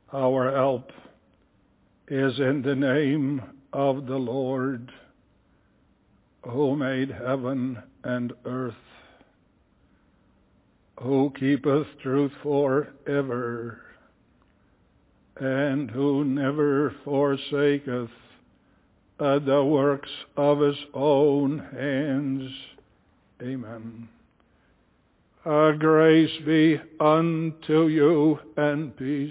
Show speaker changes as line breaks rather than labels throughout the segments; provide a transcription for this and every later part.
Our help is in the name of the Lord, who made heaven and earth, who keepeth truth forever, and who never forsaketh the works of his own hands. Amen. Grace be unto you and peace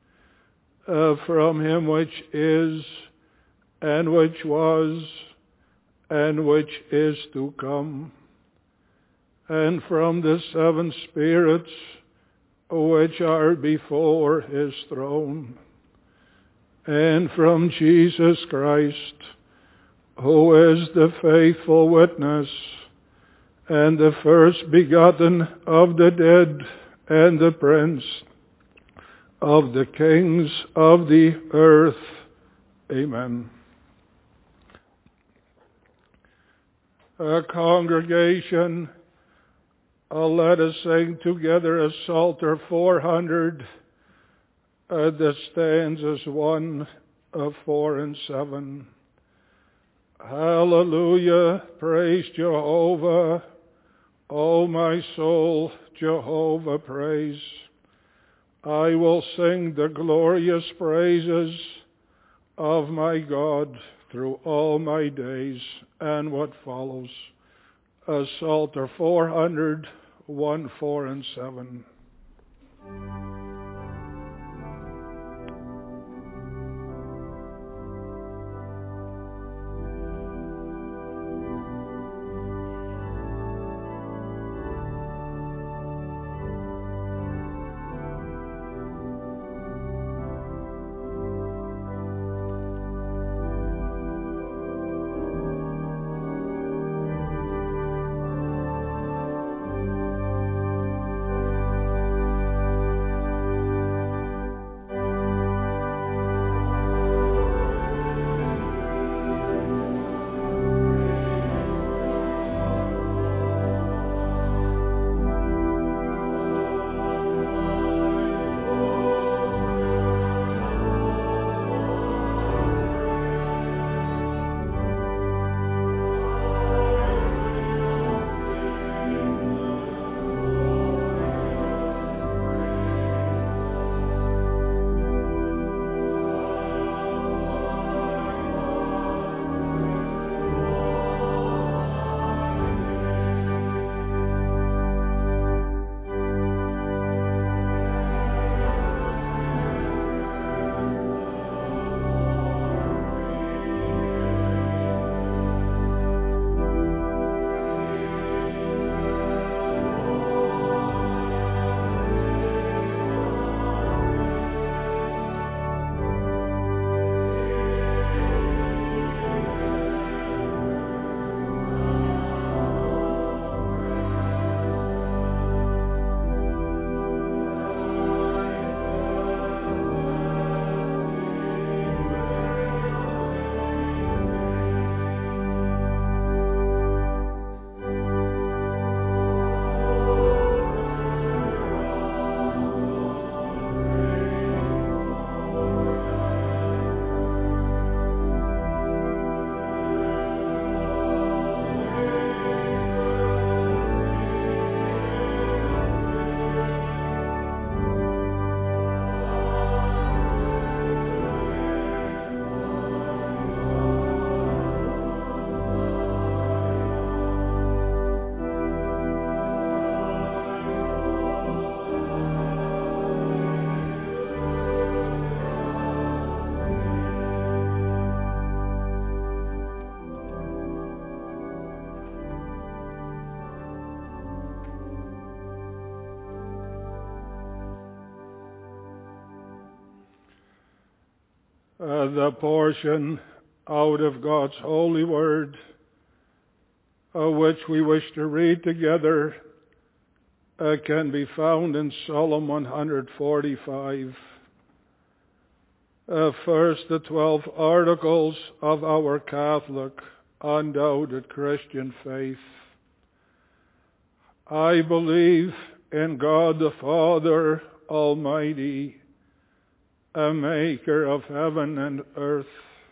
from him which is, and which was, and which is to come, and from the seven spirits which are before his throne, and from Jesus Christ, who is the faithful witness, and the first begotten of the dead, and the prince of the kings of the earth. Amen. A congregation, let us sing together a Psalter 400, the stanzas 1, 4, and 7. Hallelujah, praise Jehovah, O my soul, Jehovah praise. I will sing the glorious praises of my God through all my days. And what follows? Psalter 400, 1, 4, and 7. The portion out of God's holy word, which we wish to read together, can be found in Psalm 145. First, the 12 articles of our Catholic, undoubted Christian faith. I believe in God the Father Almighty, a maker of heaven and earth,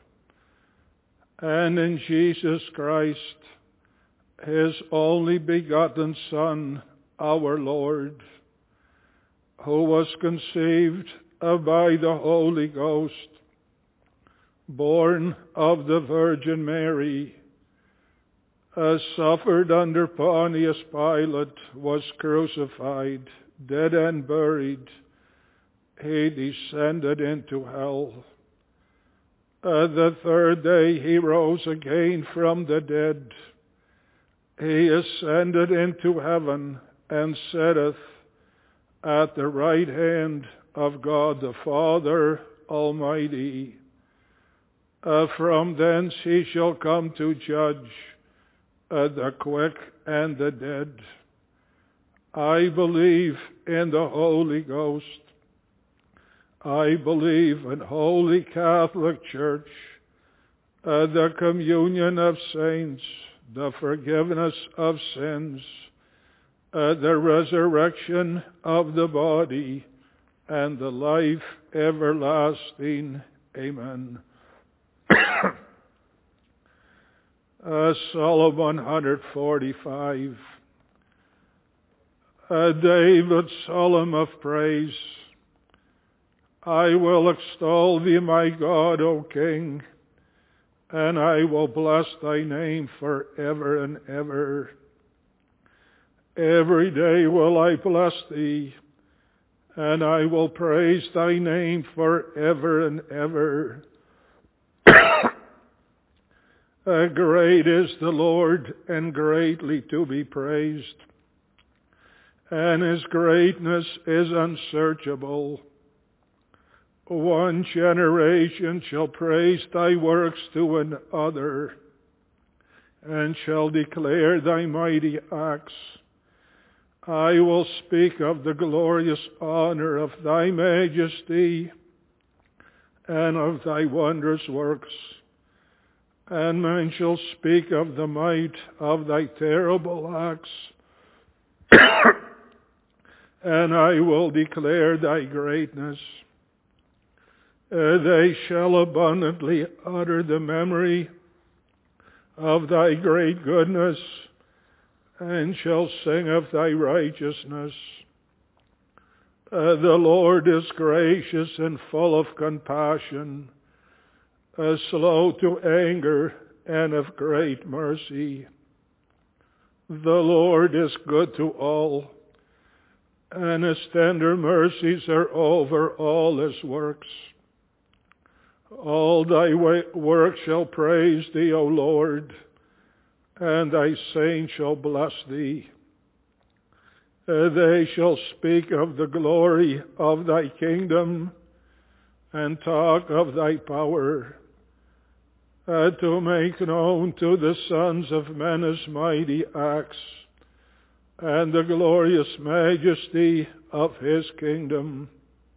and in Jesus Christ, his only begotten Son, our Lord, who was conceived by the Holy Ghost, born of the Virgin Mary, suffered under Pontius Pilate, was crucified, dead and buried. He descended into hell. The third day he rose again from the dead. He ascended into heaven and sitteth at the right hand of God the Father Almighty. From thence he shall come to judge the quick and the dead. I believe in the Holy Ghost. I believe in Holy Catholic Church, the communion of saints, the forgiveness of sins, the resurrection of the body, and the life everlasting. Amen. Psalm 145. David's psalm of praise. I will extol thee, my God, O King, and I will bless thy name forever and ever. Every day will I bless thee, and I will praise thy name forever and ever. Great is the Lord, and greatly to be praised, and his greatness is unsearchable. One generation shall praise thy works to another, and shall declare thy mighty acts. I will speak of the glorious honor of thy majesty, and of thy wondrous works. And men shall speak of the might of thy terrible acts, and I will declare thy greatness. They shall abundantly utter the memory of thy great goodness, and shall sing of thy righteousness. The Lord is gracious and full of compassion, slow to anger, and of great mercy. The Lord is good to all, and his tender mercies are over all his works. All thy works shall praise thee, O Lord, and thy saints shall bless thee. They shall speak of the glory of thy kingdom, and talk of thy power, to make known to the sons of men his mighty acts, and the glorious majesty of his kingdom.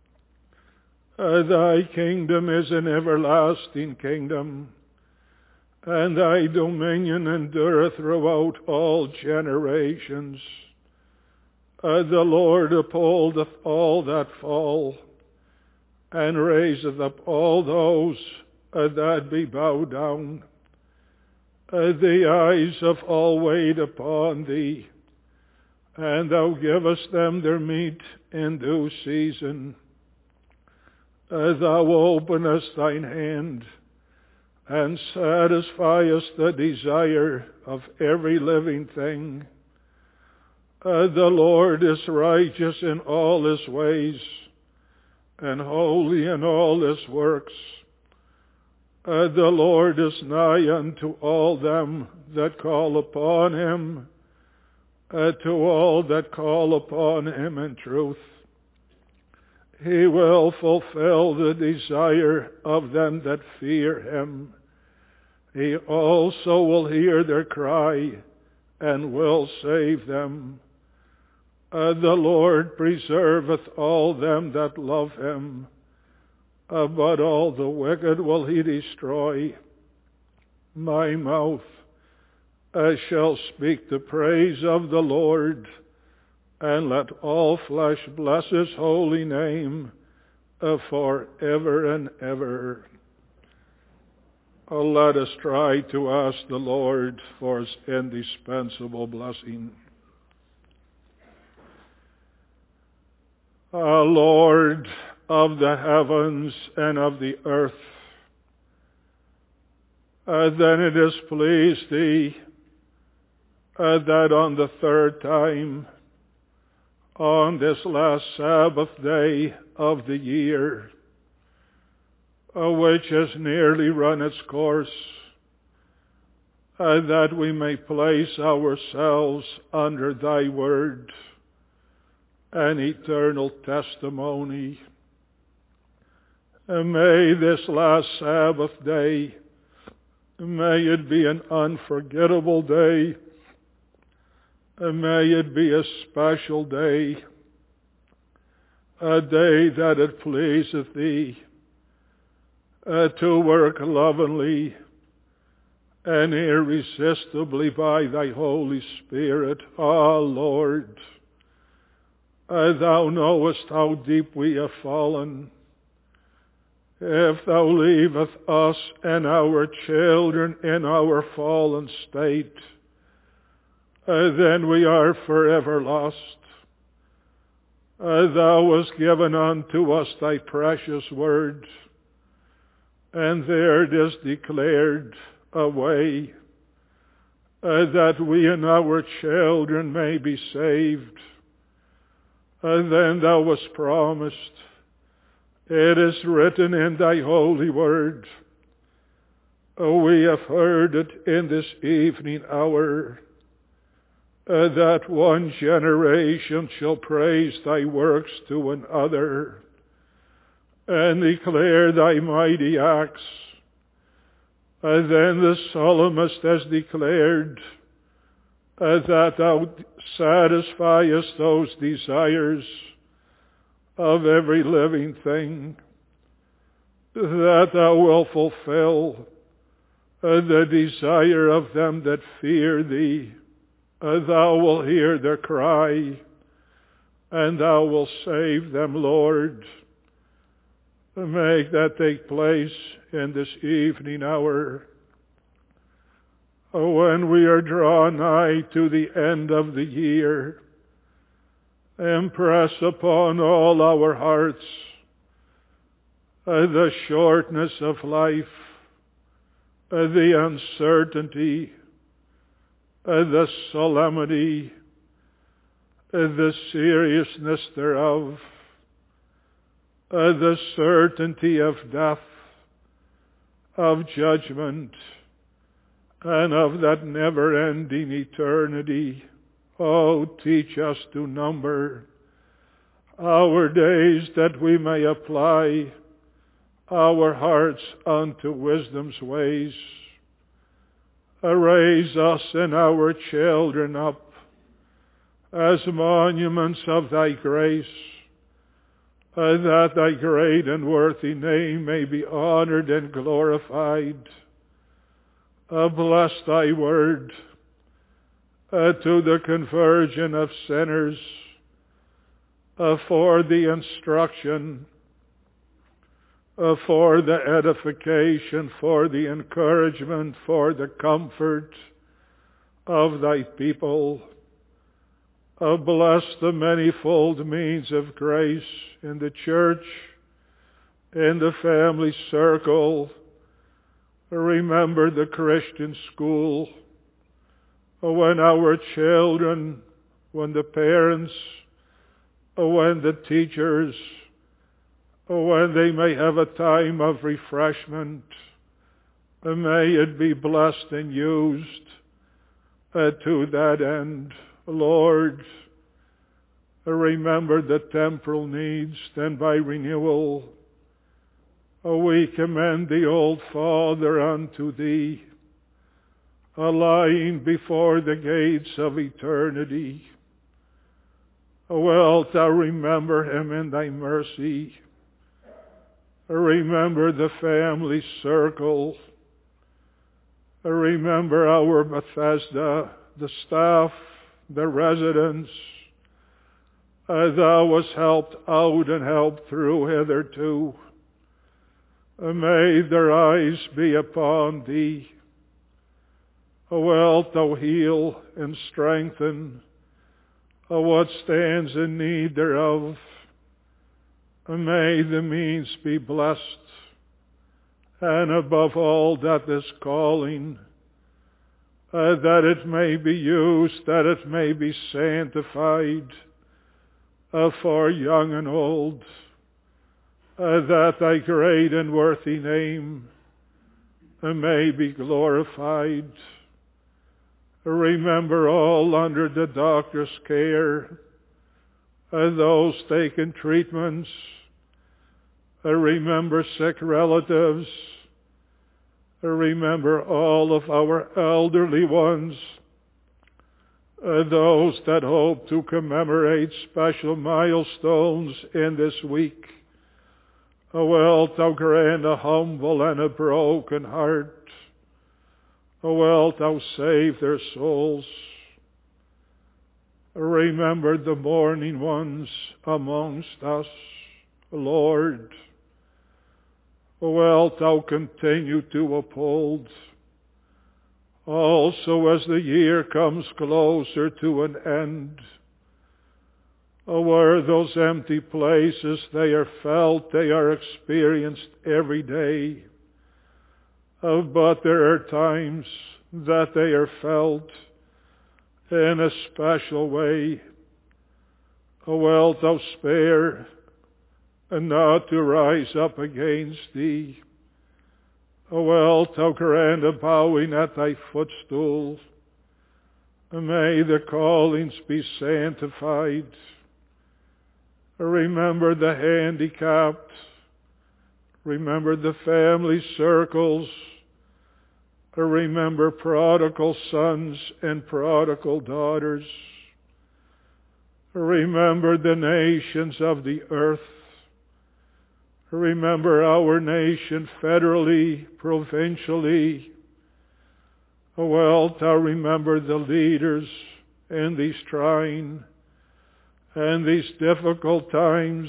Thy kingdom is an everlasting kingdom, and thy dominion endureth throughout all generations. The Lord upholdeth all that fall, and raiseth up all those that be bowed down. The eyes of all wait upon thee, and thou givest them their meat in due season. Thou openest thine hand, and satisfiest the desire of every living thing. The Lord is righteous in all his ways, and holy in all his works. The Lord is nigh unto all them that call upon him, to all that call upon him in truth. He will fulfill the desire of them that fear him. He also will hear their cry, and will save them. The Lord preserveth all them that love him, but all the wicked will he destroy. My mouth shall speak the praise of the Lord, and let all flesh bless his holy name forever and ever. Let us try to ask the Lord for his indispensable blessing. Lord of the heavens and of the earth, then it has pleased thee that on the third time, on this last Sabbath day of the year, which has nearly run its course, that we may place ourselves under thy word and eternal testimony. May this last Sabbath day, may it be an unforgettable day. May it be a special day, a day that it pleaseth thee to work lovingly and irresistibly by thy Holy Spirit. Lord, thou knowest how deep we have fallen. If thou leavest us and our children in our fallen state, then we are forever lost. Thou hast given unto us thy precious word, and there it is declared a way that we and our children may be saved. Then thou hast promised, it is written in thy holy word, we have heard it in this evening hour, that one generation shall praise thy works to another and declare thy mighty acts. Then the psalmist has declared that thou satisfiest those desires of every living thing, that thou wilt fulfill the desire of them that fear thee. Thou wilt hear their cry, and thou wilt save them, Lord. Make that take place in this evening hour, when we are drawn nigh to the end of the year. Impress upon all our hearts the shortness of life, the uncertainty, the solemnity, the seriousness thereof, the certainty of death, of judgment, and of that never-ending eternity. Oh, teach us to number our days, that we may apply our hearts unto wisdom's ways. Raise us and our children up as monuments of thy grace, that thy great and worthy name may be honored and glorified. Bless thy word to the conversion of sinners, for the instruction, for the edification, for the encouragement, for the comfort of thy people. Bless the manifold means of grace in the church, in the family circle. Remember the Christian school, when our children, when the parents, when the teachers, when they may have a time of refreshment, may it be blessed and used to that end. Lord, remember the temporal needs, then by renewal we commend the old father unto thee, lying before the gates of eternity. Wilt thou remember him in thy mercy? Remember the family circle. Remember our Bethesda, the staff, the residents, Thou wast helped out and helped through hitherto. May their eyes be upon Thee. Wilt Thou heal and strengthen what stands in need thereof. May the means be blessed, and above all that this calling, that it may be used, that it may be sanctified for young and old, that Thy great and worthy name may be glorified. Remember all under the doctor's care, those taking treatments. Remember sick relatives. Remember all of our elderly ones, those that hope to commemorate special milestones in this week. Wilt Thou grant a humble and a broken heart. Wilt Thou save their souls. Remember the mourning ones amongst us, Lord. Wilt Thou continue to uphold, also as the year comes closer to an end, where those empty places, they are felt, they are experienced every day. But there are times that they are felt in a special way. Wilt Thou spare and not to rise up against Thee. Wilt Thou grant a bowing at Thy footstool. May the callings be sanctified. Remember the handicapped. Remember the family circles. Remember prodigal sons and prodigal daughters. Remember the nations of the earth. Remember our nation federally, provincially. Wilt Thou remember the leaders in these trying and these difficult times.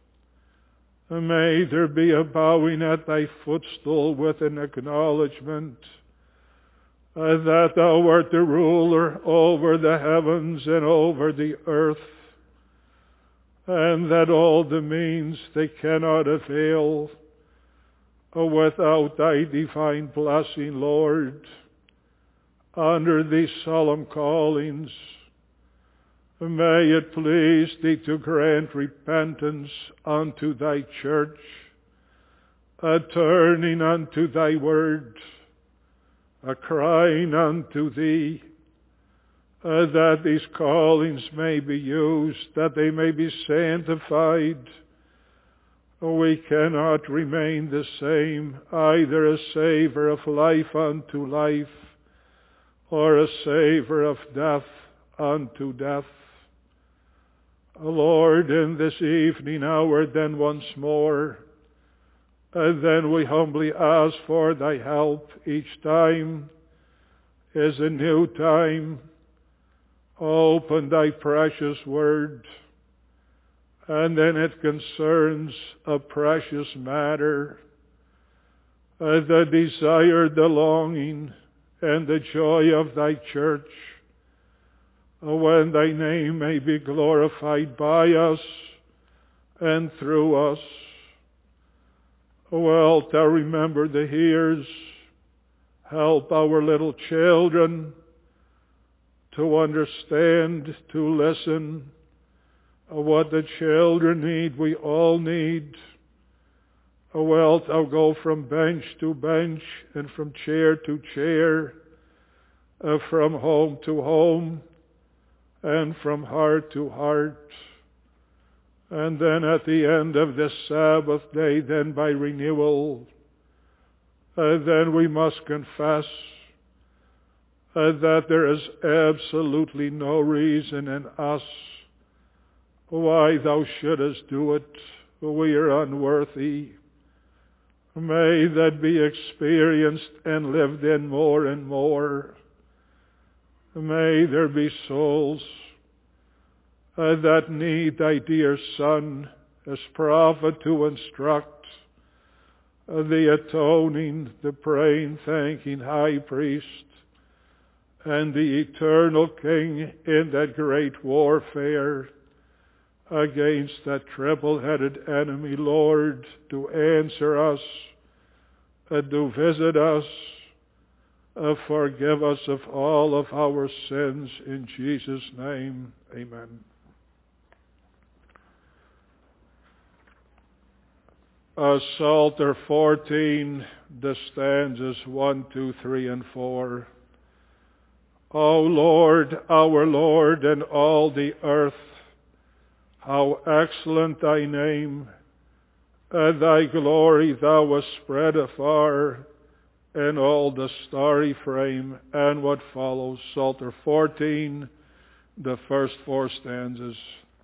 May there be a bowing at Thy footstool with an acknowledgement that Thou art the ruler over the heavens and over the earth, and that all the means they cannot avail without Thy divine blessing, Lord, under these solemn callings. May it please Thee to grant repentance unto Thy church, a turning unto Thy word, a crying unto Thee, that these callings may be used, that they may be sanctified. We cannot remain the same, either a savor of life unto life, or a savor of death unto death. Lord, in this evening hour, then once more, then we humbly ask for Thy help. Each time is a new time. Open Thy precious word, and then it concerns a precious matter, the desire, the longing, and the joy of Thy church, when Thy name may be glorified by us and through us. Wilt Thou remember the hearers? Help our little children to understand, to listen. What the children need, we all need. Wilt Thou go from bench to bench and from chair to chair, from home to home, and from heart to heart. And then at the end of this Sabbath day, then by renewal, then we must confess that there is absolutely no reason in us why Thou shouldest do it. We are unworthy. May that be experienced and lived in more and more. May there be souls that need thy dear Son as prophet to instruct, the atoning, the praying, thanking high priest, and the eternal King in that great warfare against that triple-headed enemy. Lord, do answer us, do visit us, forgive us of all of our sins. In Jesus' name, amen. Psalter 14, the stanzas 1, 2, 3, and 4. O Lord, our Lord, and all the earth, how excellent thy name, and thy glory thou hast spread afar, and all the starry frame. And what follows, Psalter 14, the first 4 stanzas.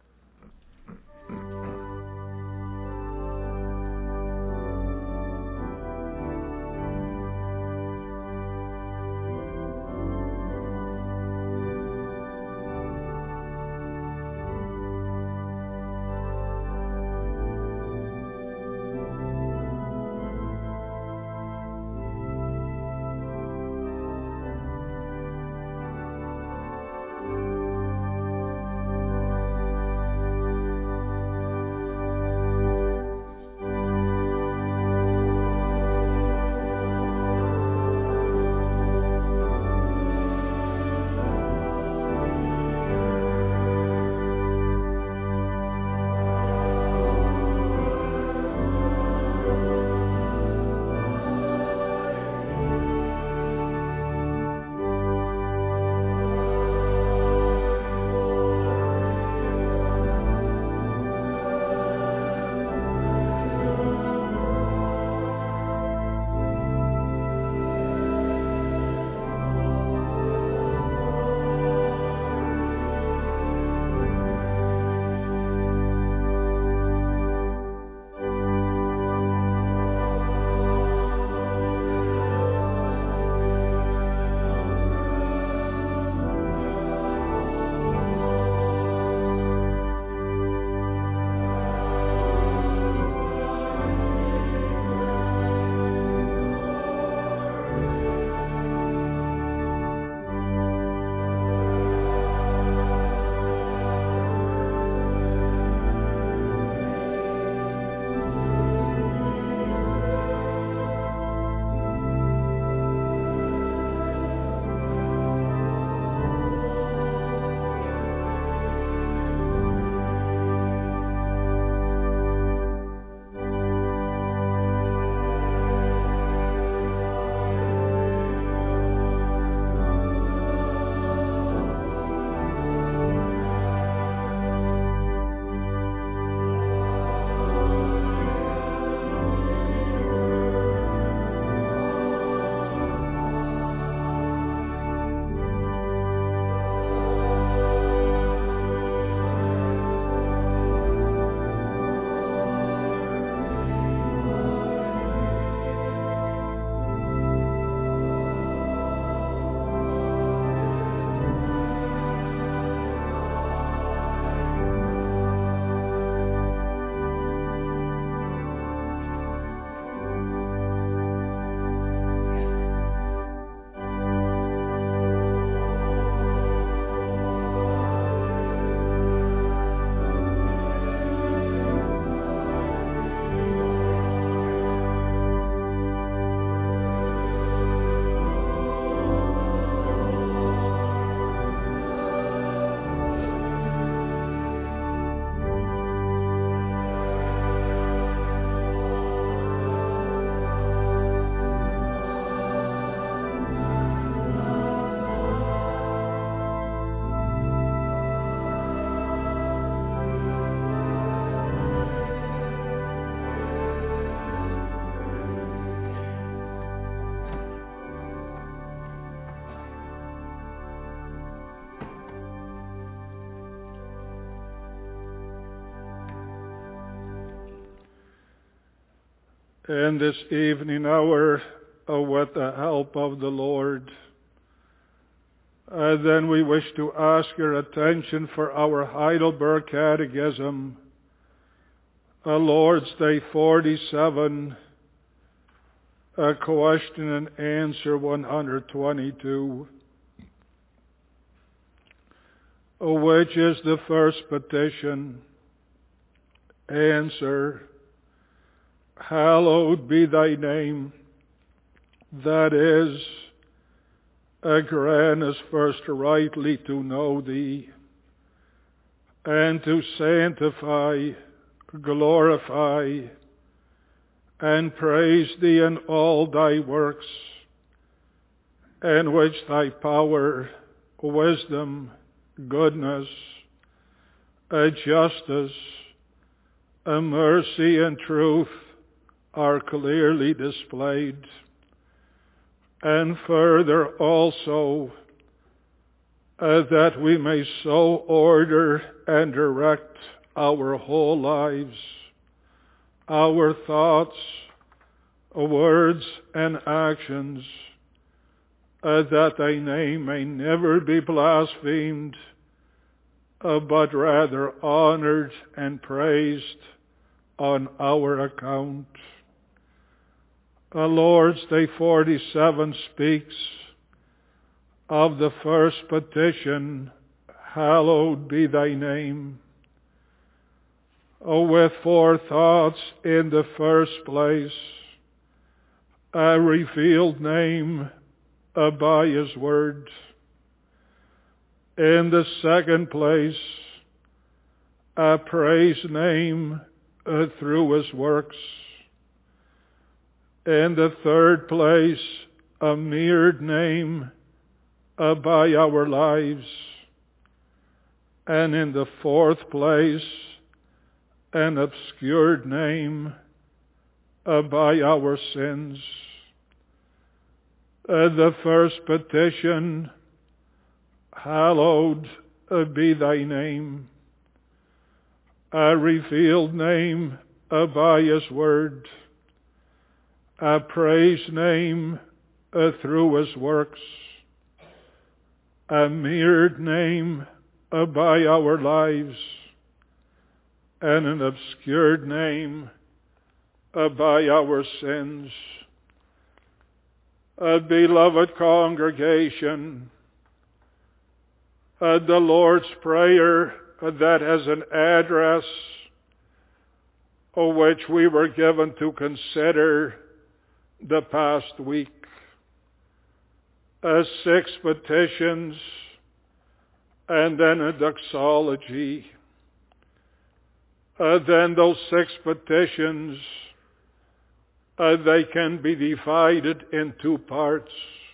And this evening hour, with the help of the Lord, Then we wish to ask your attention for our Heidelberg Catechism, Lord's Day 47, question and answer 122. Which is the first petition? Answer, hallowed be thy name. That is, grant us first rightly to know thee, and to sanctify, glorify, and praise thee in all thy works, in which thy power, wisdom, goodness, justice, mercy, and truth are clearly displayed. And further also, that we may so order and direct our whole lives, our thoughts, words, and actions, that thy name may never be blasphemed, but rather honored and praised on our account. Lord's Day 47 speaks of the first petition, hallowed be thy name, with four thoughts. In the first place, a revealed name by his word. In the second place, a praised name through his works. In the third place, a mirrored name by our lives. And in the fourth place, an obscured name by our sins. The first petition, hallowed be thy name, a revealed name by his word, a praised name through his works, a mirrored name by our lives, and an obscured name by our sins. Beloved congregation, the Lord's Prayer that has an address which we were given to consider the past week. 6 petitions and then a doxology. Then those 6 petitions, they can be divided in 2 parts.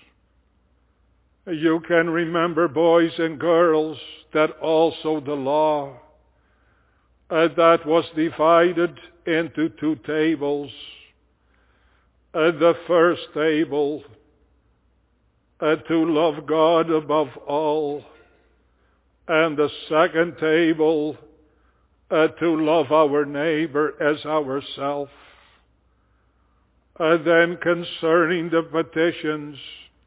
You can remember, boys and girls, that also the law that was divided into 2 tables. The first table, to love God above all, and the second table, to love our neighbor as ourself. Then concerning the petitions,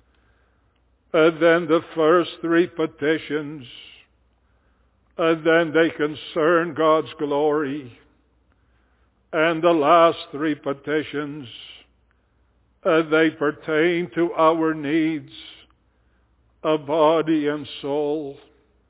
then the first 3 petitions, then they concern God's glory. And the last 3 petitions, they pertain to our needs, body and soul.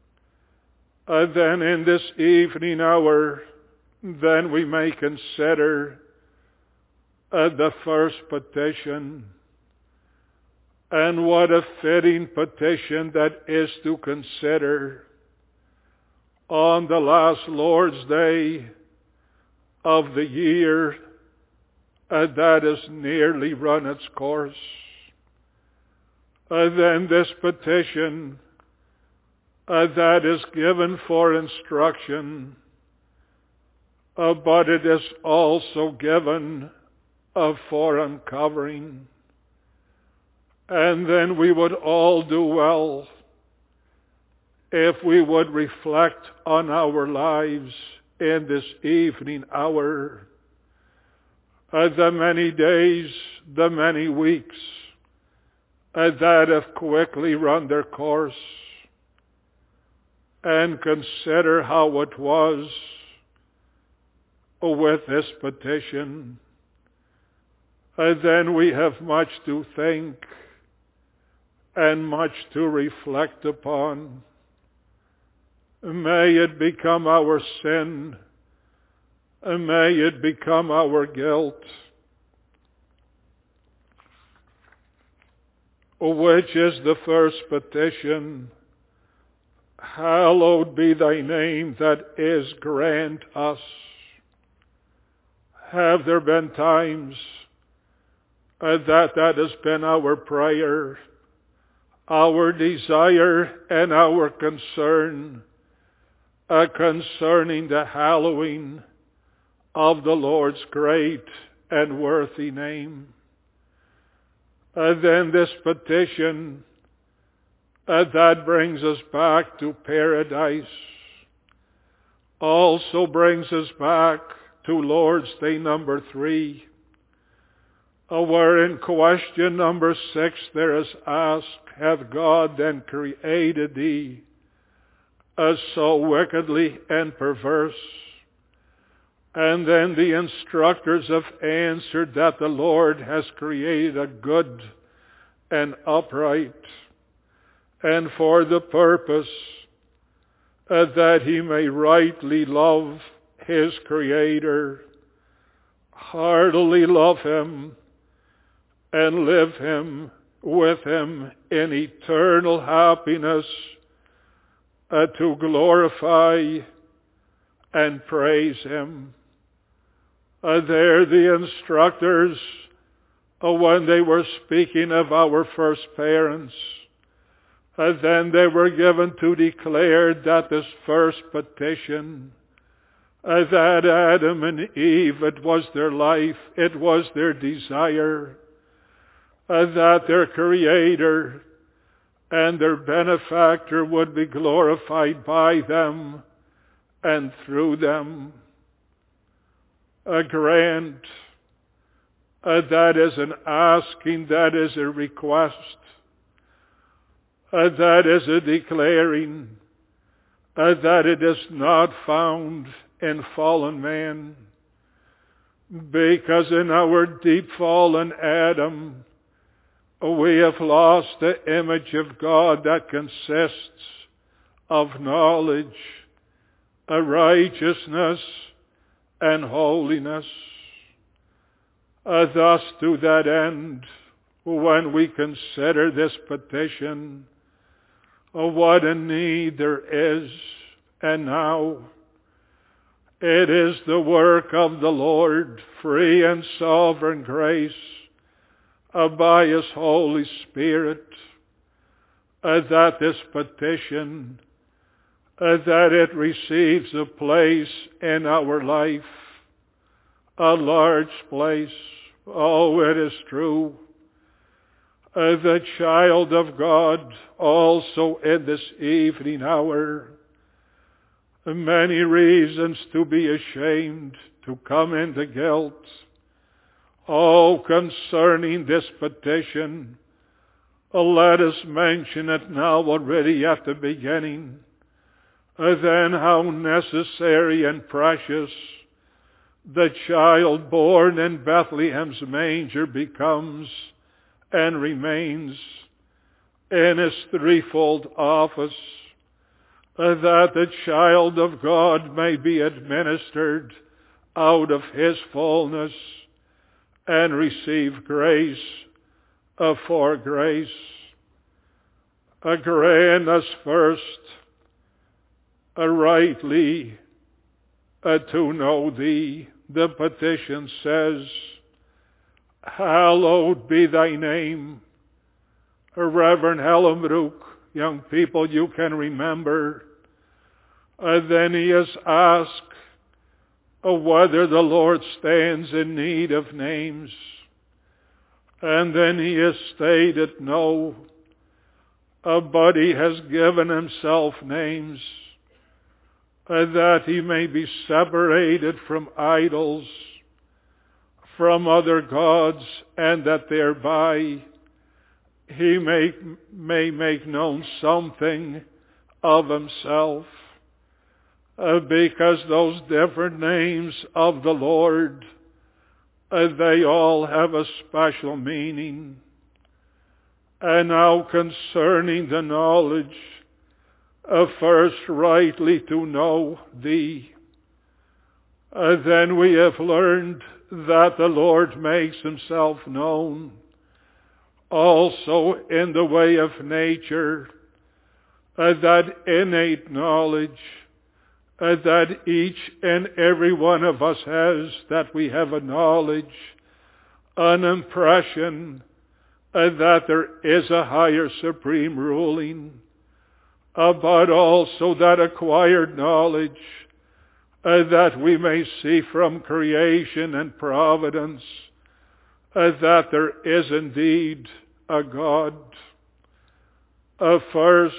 Then in this evening hour, then we may consider the first petition. And what a fitting petition that is to consider on the last Lord's Day of the year that has nearly run its course. Then this petition that is given for instruction, but it is also given for uncovering. And then we would all do well if we would reflect on our lives in this evening hour, the many days, the many weeks, that have quickly run their course, and consider how it was with this petition. Then we have much to think and much to reflect upon. May it become our sin. May it become our guilt. Which is the first petition? Hallowed be thy name, that is, grant us. Have there been times that has been our prayer, our desire, and our concern concerning the hallowing of the Lord's great and worthy name? Then this petition that brings us back to paradise also brings us back to Lord's Day number 3, where in question number 6 there is asked, hath God then created thee as so wickedly and perverse? And then the instructors have answered that the Lord has created a good and upright, and for the purpose that he may rightly love his Creator, heartily love him, and live him with him in eternal happiness, to glorify and praise him. There the instructors, when they were speaking of our first parents, then they were given to declare that this first petition, that Adam and Eve, it was their life, it was their desire, that their Creator and their benefactor would be glorified by them and through them. Grant, that is an asking, that is a request, that is a declaring, that it is not found in fallen man, because in our deep fallen Adam, we have lost the image of God that consists of knowledge, righteousness, and holiness. Thus, to that end, when we consider this petition, what a need there is, and now it is the work of the Lord, free and sovereign grace, by his Holy Spirit, that this petition, that it receives a place in our life, a large place. Oh, it is true. The child of God, also in this evening hour, many reasons to be ashamed, to come into guilt. Oh, concerning this petition, let us mention it now already at the beginning. Then how necessary and precious the child born in Bethlehem's manger becomes and remains in his threefold office, that the child of God may be administered out of his fullness and receive grace for grace. Grant us first rightly to know thee. The petition says, hallowed be thy name. Reverend Hellenbroek, young people, you can remember. Then he is asked whether the Lord stands in need of names. And then he has stated no, but he has given himself names, that he may be separated from idols, from other gods, and that thereby he may make known something of himself, because those different names of the Lord, they all have a special meaning. And now concerning the knowledge, first rightly to know thee, then we have learned that the Lord makes himself known also in the way of nature, that innate knowledge that each and every one of us has, that we have a knowledge, an impression that there is a higher supreme ruling, but also that acquired knowledge that we may see from creation and providence that there is indeed a God. First,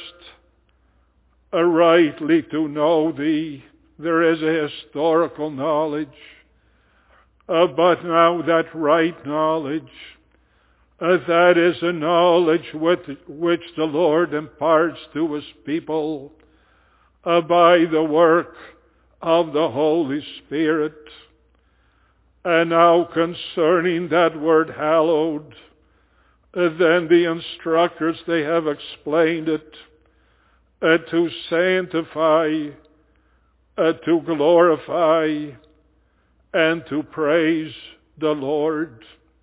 rightly to know thee, there is a historical knowledge, but now that right knowledge, that is a knowledge which the Lord imparts to his people by the work of the Holy Spirit. And now concerning that word hallowed, then the instructors, they have explained it to sanctify, to glorify, and to praise the Lord.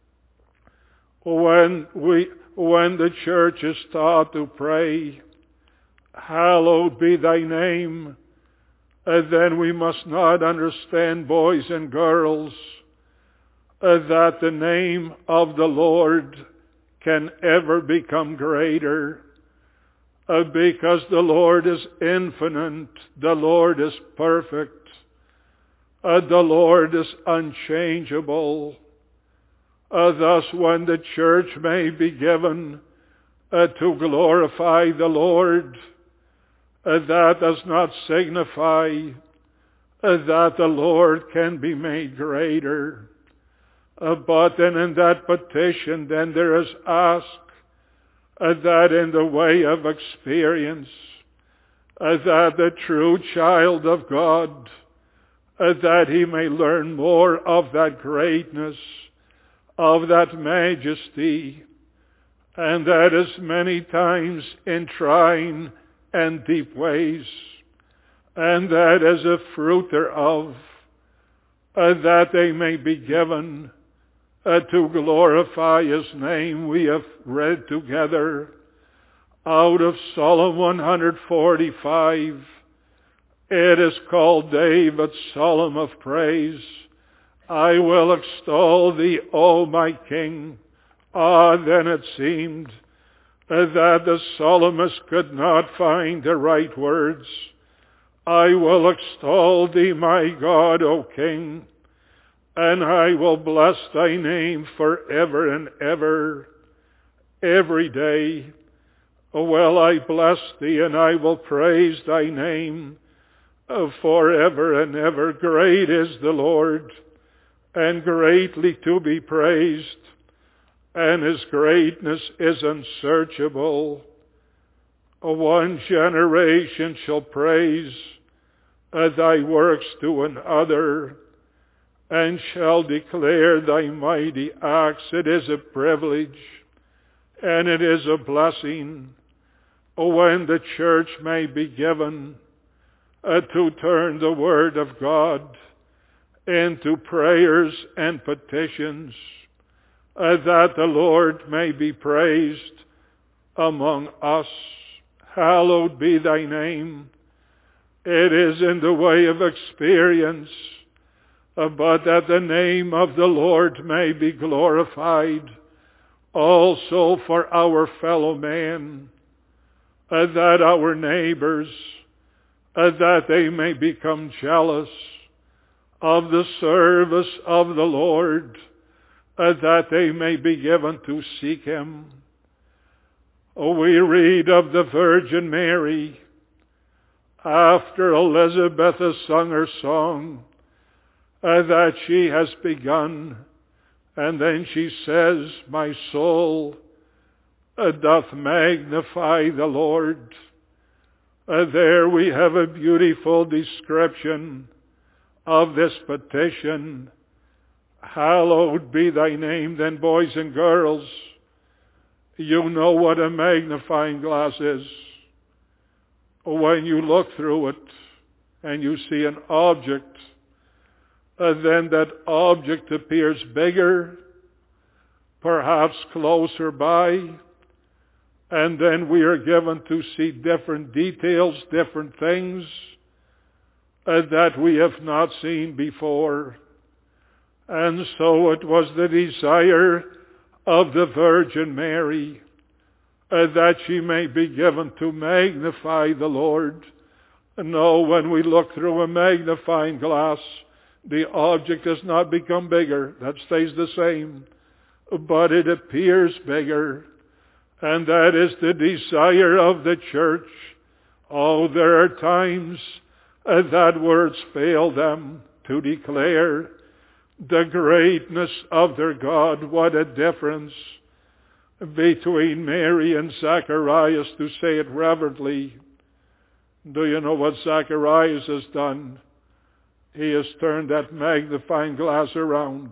When the church is taught to pray, hallowed be thy name, then we must not understand, boys and girls, that the name of the Lord can ever become greater, because the Lord is infinite, the Lord is perfect, the Lord is unchangeable. Thus, when the church may be given to glorify the Lord, that does not signify that the Lord can be made greater. But then in that petition, then there is asked that in the way of experience, that the true child of God, that he may learn more of that greatness, of that majesty, and that is many times in trying and deep ways, and that as a fruit thereof, that they may be given to glorify his name. We have read together out of Psalm 145. It is called David's Psalm of Praise. I will extol thee, O my King. Then it seemed that the psalmist could not find the right words. I will extol thee, my God, O King, and I will bless thy name forever and ever. Every day will I bless thee, and I will praise thy name forever and ever. Great is the Lord, and greatly to be praised, and his greatness is unsearchable. One generation shall praise thy works to another, and shall declare thy mighty acts. It is a privilege, and it is a blessing, when the church may be given to turn the Word of God into prayers and petitions, that the Lord may be praised among us. Hallowed be thy name. It is in the way of experience, but that the name of the Lord may be glorified also for our fellow man, that our neighbors, that they may become jealous of the service of the Lord, that they may be given to seek him. We read of the Virgin Mary, after Elizabeth has sung her song, that she has begun, and then she says, my soul doth magnify the Lord. There we have a beautiful description of this petition. Hallowed be thy name. Then, boys and girls, you know what a magnifying glass is. When you look through it and you see an object, then that object appears bigger, perhaps closer by, and then we are given to see different details, different things that we have not seen before. And so it was the desire of the Virgin Mary that she may be given to magnify the Lord. No, when we look through a magnifying glass, the object does not become bigger. That stays the same. But it appears bigger. And that is the desire of the church. Oh, there are times that words fail them to declare the greatness of their God. What a difference between Mary and Zacharias, to say it reverently. Do you know what Zacharias has done? He has turned that magnifying glass around.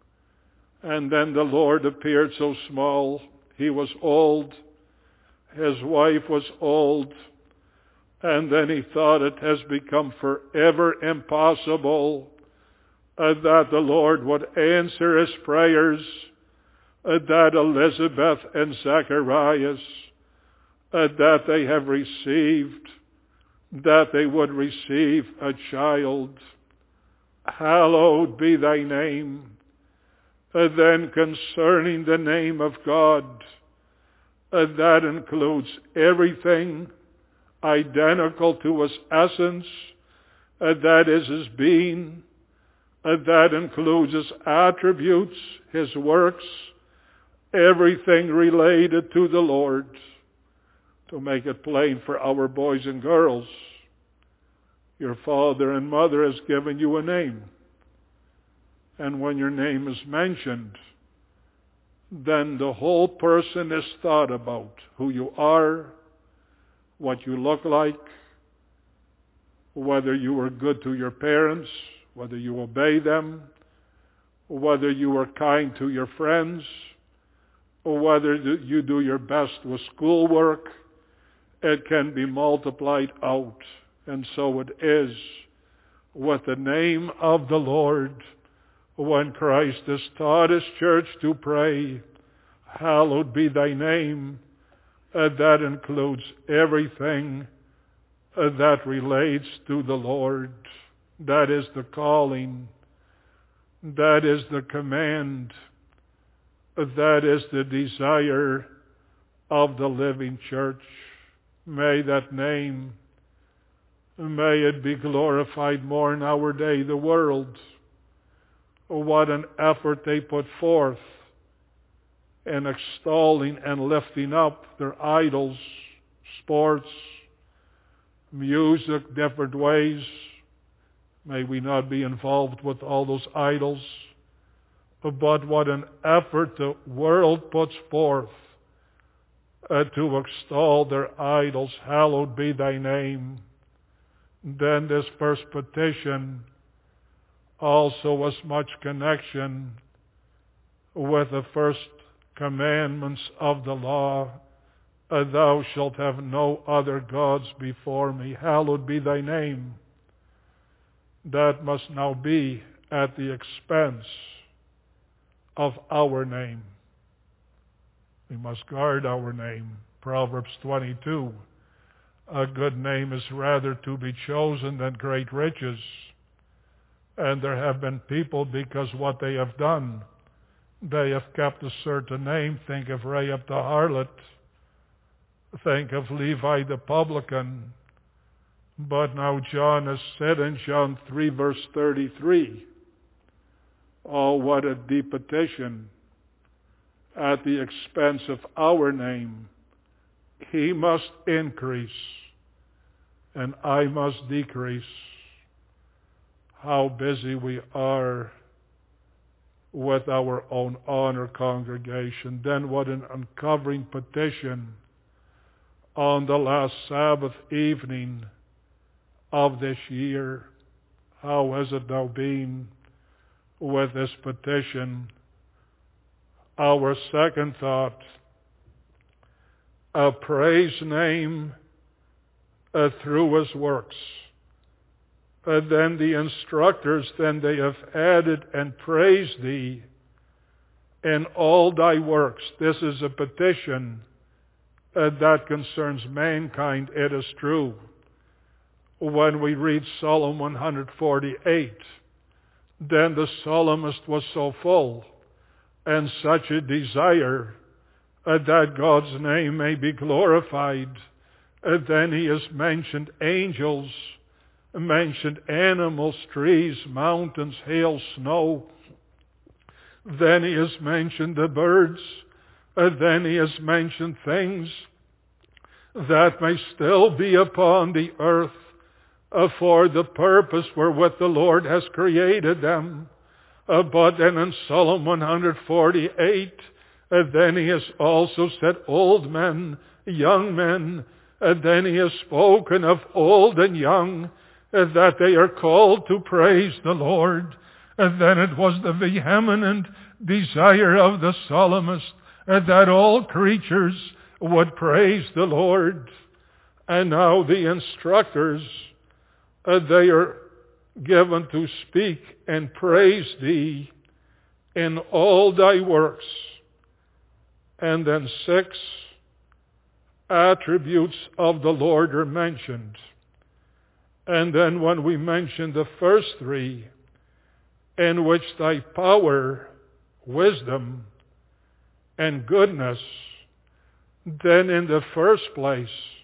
And then the Lord appeared so small. He was old. His wife was old. And then he thought it has become forever impossible that the Lord would answer his prayers, that Elizabeth and Zacharias, that they have received, that they would receive a child. Hallowed be thy name. Then concerning the name of God, that includes everything identical to his essence, that is his being, that includes his attributes, his works, everything related to the Lord. To make it plain for our boys and girls, your father and mother has given you a name. And when your name is mentioned, then the whole person is thought about. Who you are, what you look like, whether you were good to your parents, whether you obey them, whether you are kind to your friends, or whether you do your best with schoolwork. It can be multiplied out. And so it is with the name of the Lord. When Christ has taught his church to pray, hallowed be thy name, that includes everything that relates to the Lord. That is the calling. That is the command. That is the desire of the living church. May that name, may it be glorified more in our day. The world, what an effort they put forth in extolling and lifting up their idols, sports, music, different ways. May we not be involved with all those idols. But what an effort the world puts forth to extol their idols. Hallowed be thy name. Then this first petition also has much connection with the first commandments of the law. Thou shalt have no other gods before me. Hallowed be thy name. That must now be at the expense of our name. We must guard our name. Proverbs 22. A good name is rather to be chosen than great riches. And there have been people, because what they have done, they have kept a certain name. Think of Rahab the harlot. Think of Levi the publican. But now John has said in John 3 verse 33, oh, what a deep petition. At the expense of our name, he must increase and I must decrease. How busy we are with our own honor congregation. Then what an uncovering petition on the last Sabbath evening of this year. How has it now been with this petition? Our second thought, a praise name through his works. Then the instructors, then they have added, and praise thee in all thy works. This is a petition that concerns mankind, it is true. When we read Psalm 148, then the psalmist was so full and such a desire that God's name may be glorified. Then he has mentioned angels, mentioned animals, trees, mountains, hail, snow. Then he has mentioned the birds. Then he has mentioned things that may still be upon the earth for the purpose wherewith the Lord has created them. But then in Psalm 148, then he has also said old men, young men. Then he has spoken of old and young, that they are called to praise the Lord. And then it was the vehement desire of the psalmist that all creatures would praise the Lord. And now the instructors, they are given to speak and praise thee in all thy works. And then 6 attributes of the Lord are mentioned. And then when we mention the first 3, in which thy power, wisdom, and goodness, then in the first place,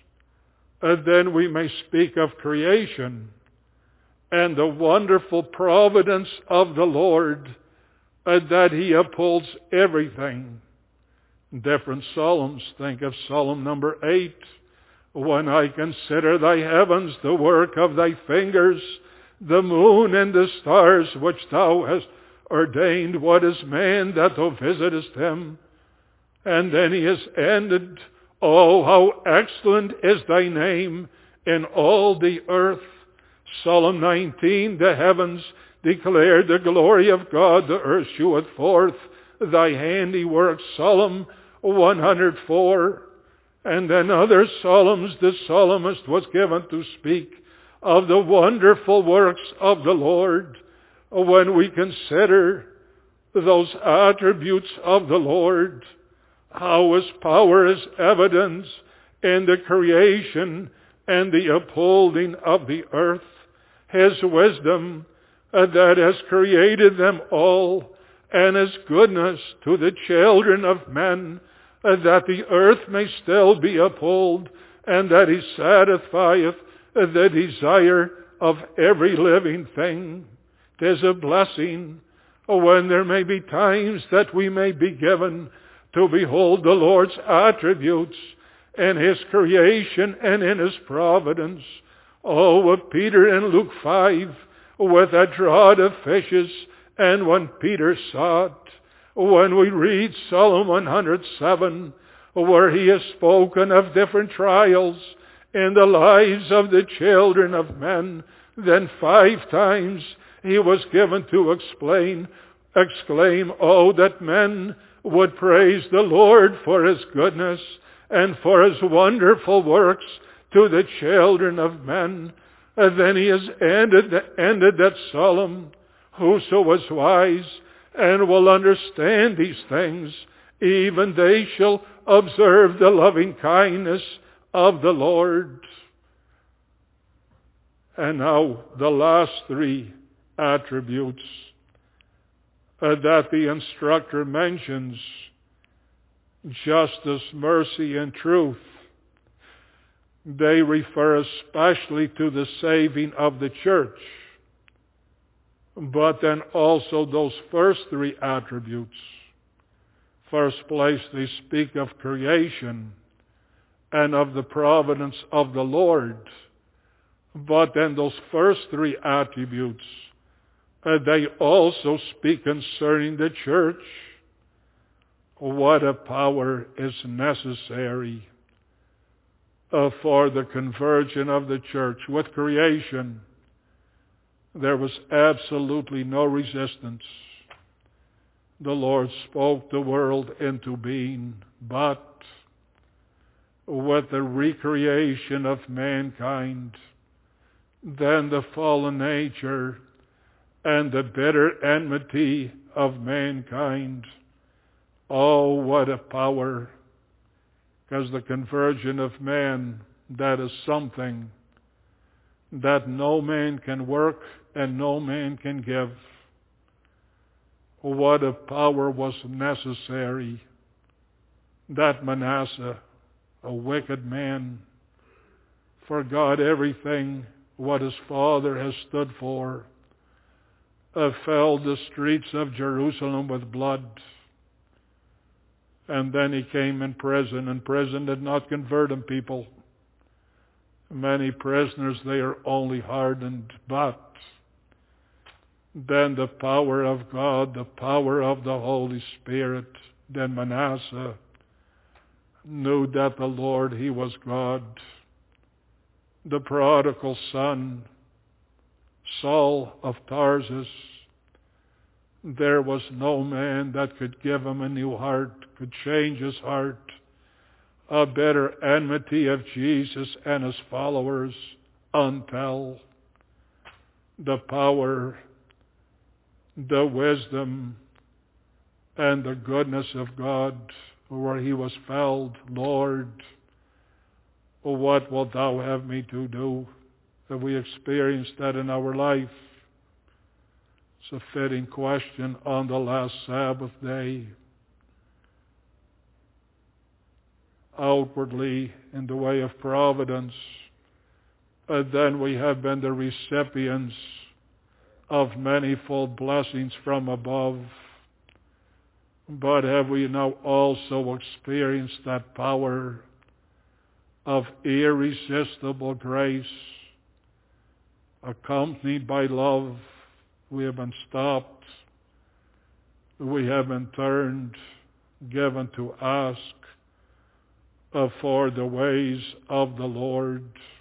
then we may speak of creation and the wonderful providence of the Lord, that he upholds everything. Different psalms, think of Psalm number 8. When I consider thy heavens, the work of thy fingers, the moon and the stars which thou hast ordained, what is man that thou visitest him? And then he has ended, oh, how excellent is thy name in all the earth. Psalm 19, the heavens declare the glory of God, the earth sheweth forth thy handiwork. Psalm 104. And then other psalms, the psalmist was given to speak of the wonderful works of the Lord. When we consider those attributes of the Lord, how his power is evident in the creation and the upholding of the earth, his wisdom that has created them all, and his goodness to the children of men, that the earth may still be upheld, and that he satisfieth the desire of every living thing. 'Tis a blessing when there may be times that we may be given to behold the Lord's attributes in his creation and in his providence. Oh, with Peter in Luke 5, with that draught of fishes, and when Peter saw it, when we read Psalm 107, where he has spoken of different trials in the lives of the children of men, then 5 times he was given to exclaim, oh, that men would praise the Lord for his goodness and for his wonderful works to the children of men. And then he has ended that psalm, whoso is wise and will understand these things, even they shall observe the loving kindness of the Lord. And now the last 3 attributes that the instructor mentions: justice, mercy, and truth. They refer especially to the saving of the church. But then also those first 3 attributes. First place, they speak of creation and of the providence of the Lord. But then those first 3 attributes, they also speak concerning the church. What a power is necessary for the conversion of the church. With creation, there was absolutely no resistance. The Lord spoke the world into being, but with the recreation of mankind, then the fallen nature and the bitter enmity of mankind. Oh, what a power! Because the conversion of man, that is something that no man can work and no man can give. What a power was necessary that Manasseh, a wicked man, forgot everything what his father has stood for, filled the streets of Jerusalem with blood. And then he came in prison, and prison did not convert him, people. Many prisoners, they are only hardened, but then the power of God, the power of the Holy Spirit, then Manasseh knew that the Lord, he was God. The prodigal son, Saul of Tarsus, there was no man that could give him a new heart, could change his heart. A bitter enmity of Jesus and his followers until the power, the wisdom, and the goodness of God, where he was filled. Lord, what wilt thou have me to do? Have we experienced that in our life? It's a fitting question on the last Sabbath day. Outwardly, in the way of providence, then we have been the recipients of manifold blessings from above. But have we now also experienced that power of irresistible grace, accompanied by love? We have been stopped. We have been turned, given to ask for the ways of the Lord.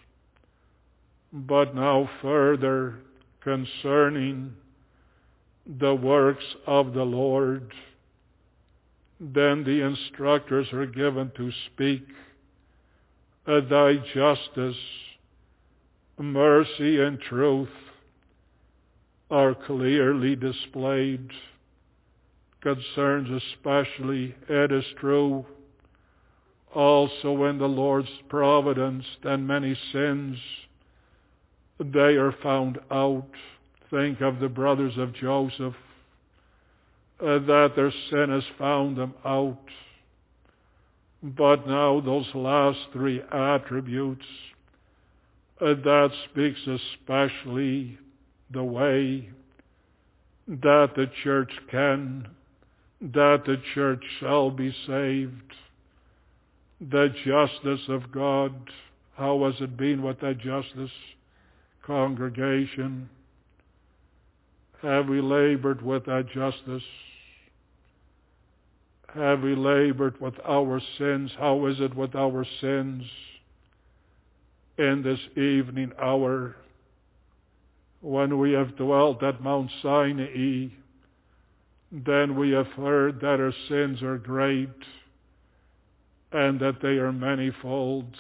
But now further concerning the works of the Lord, then the instructors are given to speak. Thy justice, mercy, and truth are clearly displayed. Concerns especially, it is true, also in the Lord's providence, and many sins, they are found out. Think of the brothers of Joseph, that their sin has found them out. But now those last three attributes, that speaks especially the way that the church can, that the church shall be saved. The justice of God. How has it been with that justice? Congregation, have we labored with that justice? Have we labored with our sins? How is it with our sins in this evening hour when we have dwelt at Mount Sinai? Then we have heard that our sins are great and that they are manifold.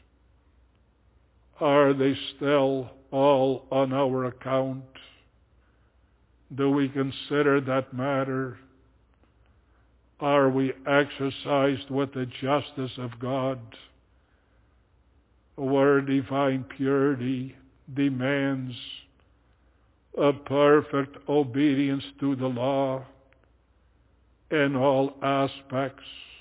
Are they still all on our account? Do we consider that matter? Are we exercised with the justice of God, where divine purity demands a perfect obedience to the law in all aspects?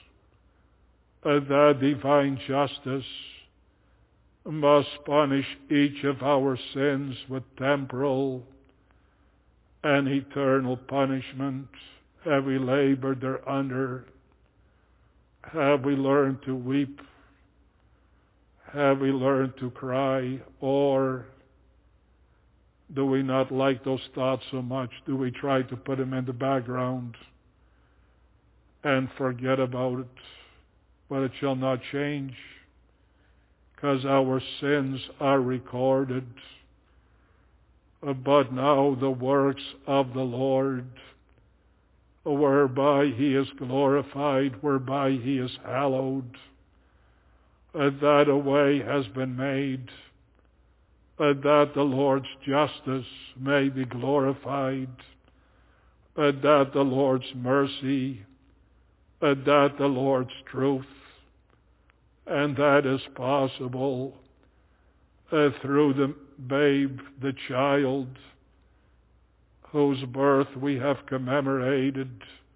That divine justice must punish each of our sins with temporal and eternal punishment. Have we labored thereunder? Have we learned to weep? Have we learned to cry? Or Do we not like those thoughts so much? Do we try to put them in the background and forget about it? But it shall not change, because our sins are recorded. But now the works of the Lord, whereby he is glorified, whereby he is hallowed, that a way has been made, that the Lord's justice may be glorified, that the Lord's mercy, that the Lord's truth, and that is possible through the babe, the child, whose birth we have commemorated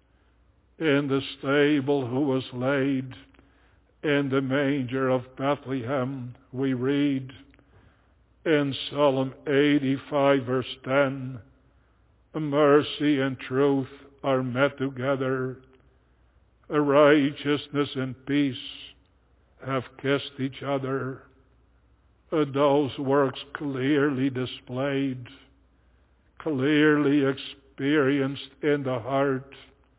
in the stable, who was laid in the manger of Bethlehem. We read in Psalm 85 verse 10, mercy and truth are met together, righteousness and peace have kissed each other. Those works clearly displayed, clearly experienced in the heart.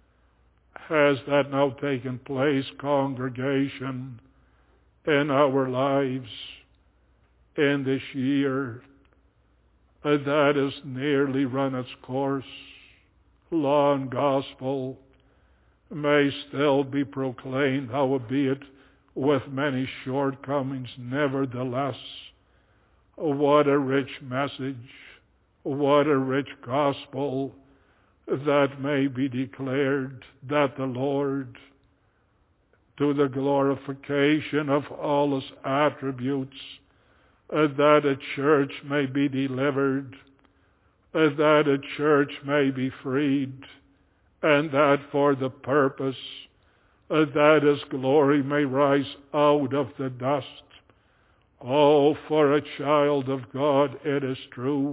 Has that now taken place, congregation, in our lives in this year that has nearly run its course? Law and gospel may still be proclaimed, howbeit with many shortcomings. Nevertheless, what a rich message, what a rich gospel that may be declared, that the Lord, to the glorification of all his attributes, that a church may be delivered, that a church may be freed, and that for the purpose that his glory may rise out of the dust. Oh, for a child of God, it is true.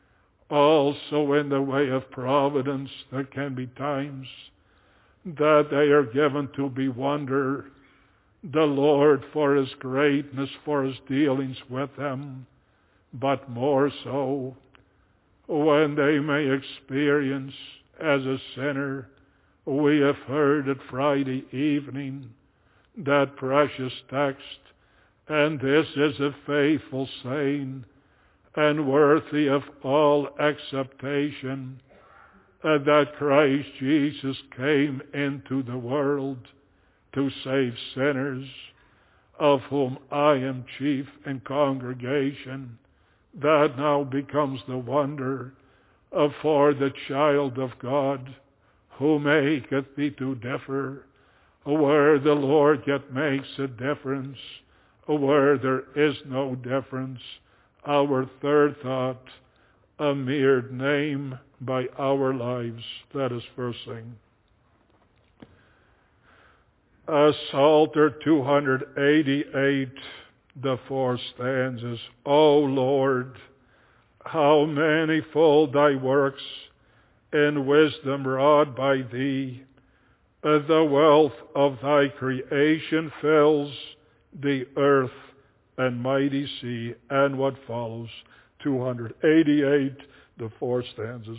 Also in the way of providence, there can be times that they are given to bewonder the Lord for his greatness, for his dealings with them, but more so when they may experience as a sinner. We have heard it Friday evening, that precious text, and this is a faithful saying and worthy of all acceptation, that Christ Jesus came into the world to save sinners, of whom I am chief in congregation. That now becomes the wonder for the child of God, who maketh thee to differ, where the Lord yet makes a difference, where there is no difference. Our third thought, a mere name by our lives. Let us first sing. Psalter 288, the 4 stanzas. O Lord, how manifold thy works, in wisdom wrought by thee. The wealth of thy creation fills the earth and mighty sea. And what follows? 288, the 4 stanzas.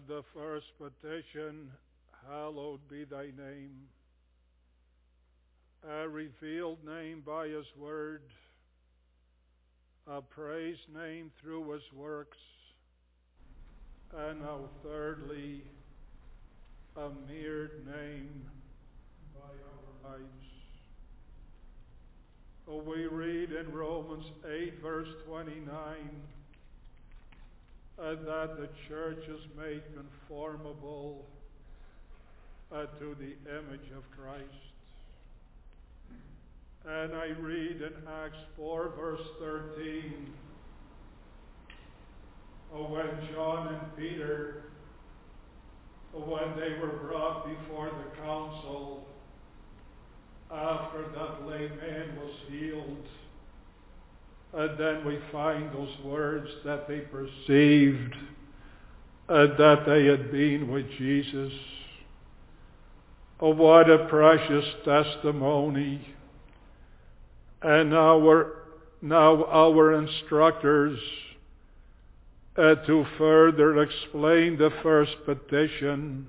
The first petition, hallowed be thy name. A revealed name by his word, a praised name through his works, and now thirdly, a mirrored name by our lives. We read in Romans 8 verse 29, that the church is made conformable to the image of Christ. And I read in Acts 4 verse 13, when John and Peter, when they were brought before the council, after that lame man was healed, and then we find those words that they perceived that they had been with Jesus. Oh, what a precious testimony. And now our instructors to further explain the first petition,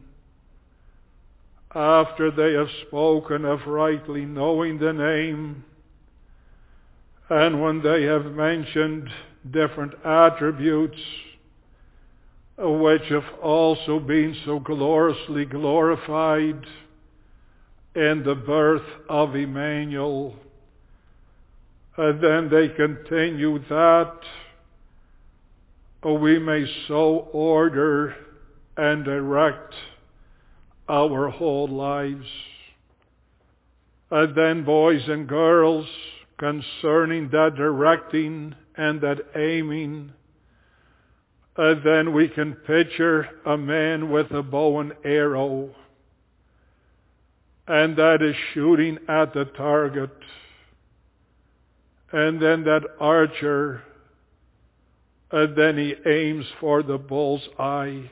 after they have spoken of rightly knowing the name, and when they have mentioned different attributes which have also been so gloriously glorified in the birth of Emmanuel, then they continue that we may so order and direct our whole lives. Then, boys and girls, concerning that directing and that aiming, then we can picture a man with a bow and arrow, and that is shooting at the target. And then that archer, then he aims for the bull's eye.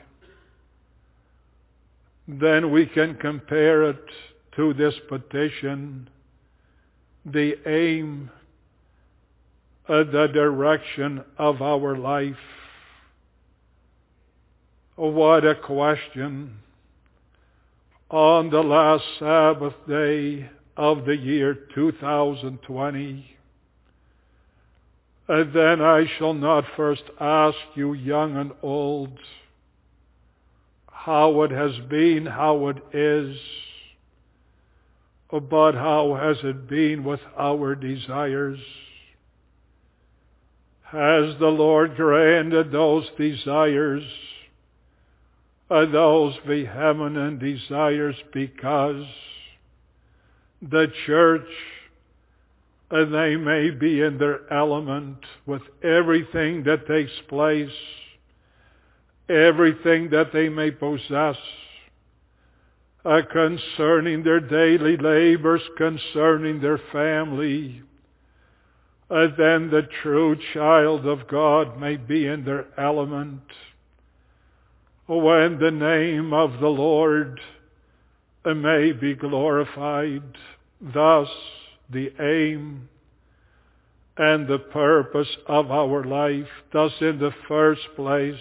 Then we can compare it to this petition, the aim, the direction of our life. What a question. On the last Sabbath day of the year 2020, then I shall not first ask you, young and old, how it has been, how it is, but how has it been with our desires? Has the Lord granted those desires, those vehement desires, because the church, they may be in their element with everything that takes place, everything that they may possess, concerning their daily labors, concerning their family, then the true child of God may be in their element when the name of the Lord may be glorified. Thus, the aim and the purpose of our life. Thus, in the first place,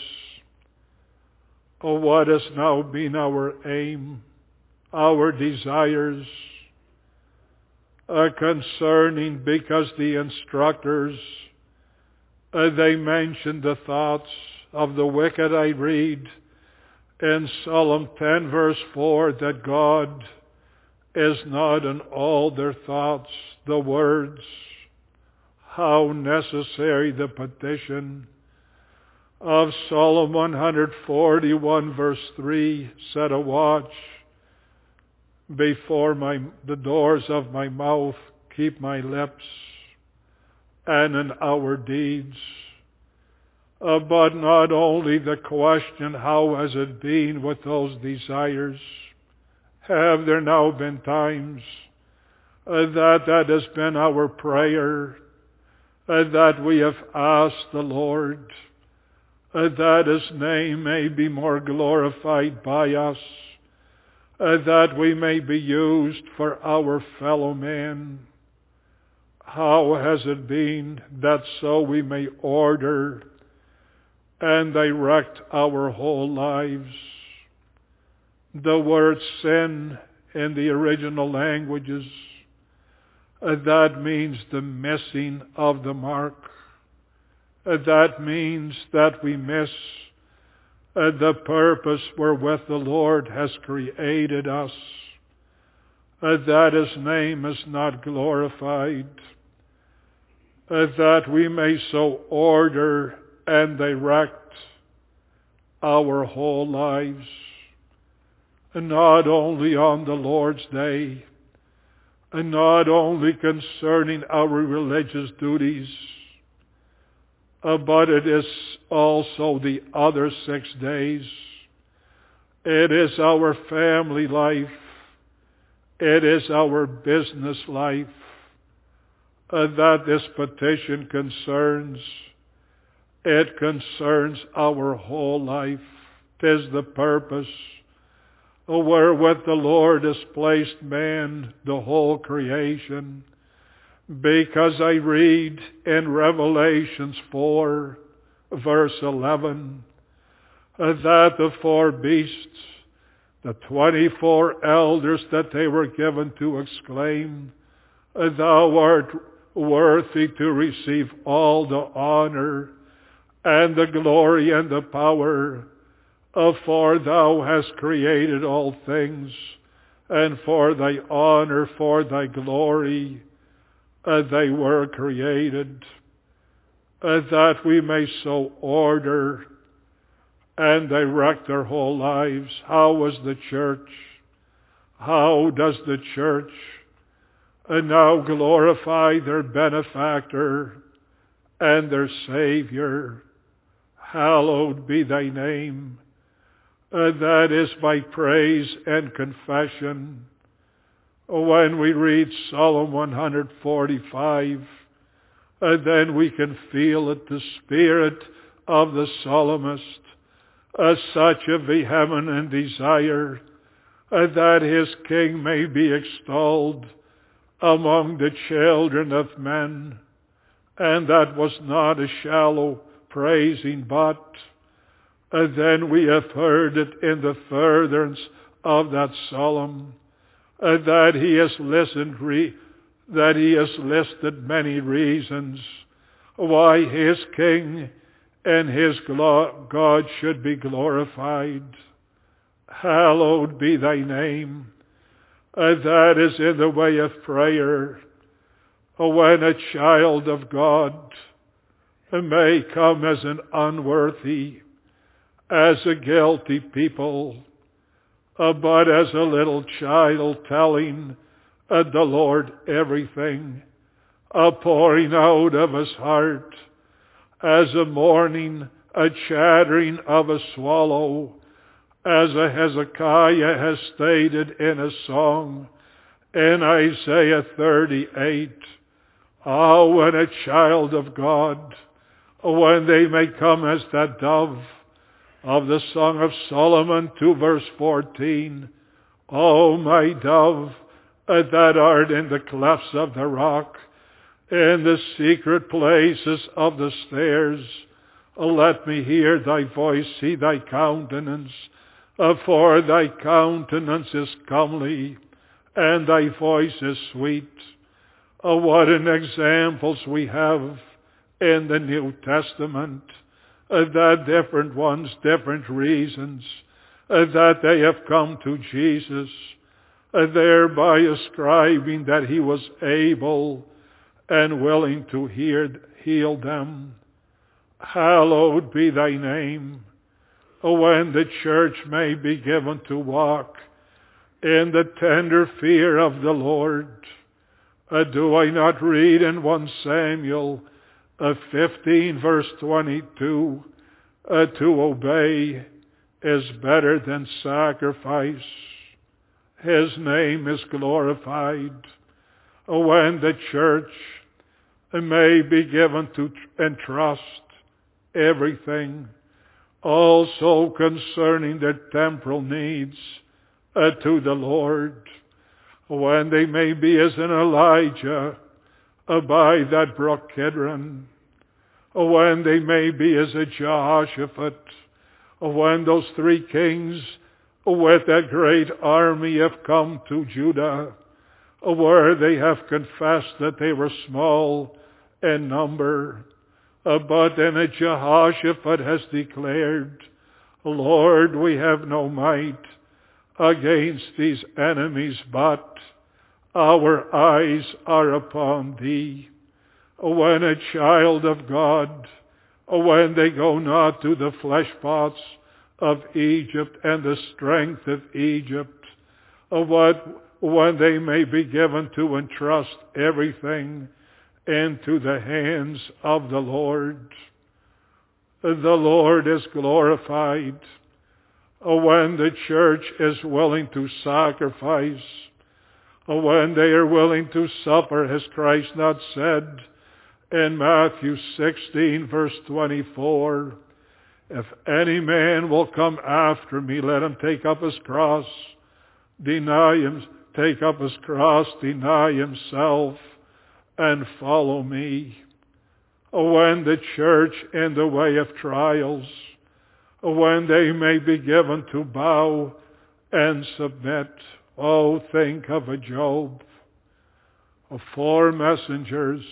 what has now been our aim, our desires, concerning, because the instructors, they mentioned the thoughts of the wicked. I read in Psalm 10 verse 4 that God is not in all their thoughts. The words, how necessary the petition of Psalm 141 verse 3, set a watch before the doors of my mouth, keep my lips, and in our deeds. But not only the question, how has it been with those desires? Have there now been times that has been our prayer, that we have asked the Lord that his name may be more glorified by us, that we may be used for our fellow man? How has it been that so we may order and direct our whole lives? The word sin in the original languages, that means the missing of the mark. That means that we miss the purpose wherewith the Lord has created us. That His name is not glorified. That we may so order and direct our whole lives, not only on the Lord's day, and not only concerning our religious duties, but it is also the other 6 days. It is our family life. It is our business life that this petition concerns. It concerns our whole life. 'Tis the purpose wherewith the Lord has placed man, the whole creation. Because I read in Revelations 4, verse 11, that the 4 beasts, the 24 elders, that they were given to exclaim, Thou art worthy to receive all the honor and the glory and the power, for Thou hast created all things, and for Thy honor, for Thy glory, they were created, that we may so order and direct our whole lives. How is the church? How does the church now glorify their benefactor and their Savior? Hallowed be Thy name. That is by praise and confession. When we read Psalm 145, then we can feel it, the spirit of the psalmist, such a vehement desire that his king may be extolled among the children of men. And that was not a shallow praising, but then we have heard it in the furtherance of that psalm, that he has listed many reasons why his king and his God should be glorified. Hallowed be Thy name. That is in the way of prayer. When a child of God may come as an unworthy, as a guilty people, but as a little child telling the Lord everything, pouring out of his heart, as a mourning, a chattering of a swallow, as a Hezekiah has stated in a song in Isaiah 38. When a child of God, when they may come as that dove of the Song of Solomon 2 verse 14, O my dove, that art in the clefts of the rock, in the secret places of the stairs, let me hear Thy voice, see Thy countenance, for Thy countenance is comely, and Thy voice is sweet. What an examples we have in the New Testament, that different ones, different reasons, that they have come to Jesus, thereby ascribing that He was able and willing to heal them. Hallowed be Thy name. When the church may be given to walk in the tender fear of the Lord. Do I not read in 1 Samuel 15 verse 22, to obey is better than sacrifice. His name is glorified. When the church may be given to entrust everything, also concerning their temporal needs, to the Lord. When they may be as an Elijah by that brook Kidron, when they may be as a Jehoshaphat, when those 3 kings with a great army have come to Judah, where they have confessed that they were small in number. But then Jehoshaphat has declared, Lord, we have no might against these enemies, but our eyes are upon thee. When a child of God, when they go not to the flesh pots of Egypt and the strength of Egypt, when they may be given to entrust everything into the hands of the Lord. The Lord is glorified when the church is willing to sacrifice, when they are willing to suffer. Has Christ not said in Matthew 16 verse 24, if any man will come after me, let him take up his cross, deny himself, and follow me. When the church in the way of trials, when they may be given to bow and submit, oh, think of a Job, 4 messengers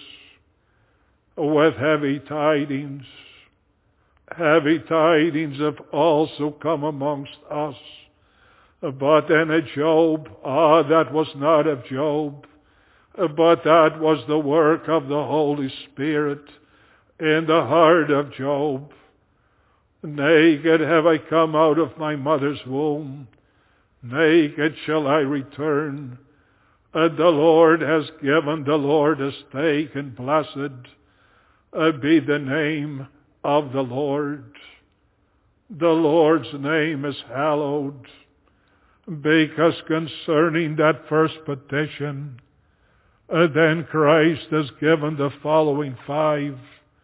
with heavy tidings. Heavy tidings have also come amongst us. But then a Job, that was not of Job, but that was the work of the Holy Spirit in the heart of Job. Naked have I come out of my mother's womb. Naked shall I return. The Lord has given, the Lord has taken. Blessed be the name of the Lord. The Lord's name is hallowed, because concerning that first petition, then Christ has given the following 5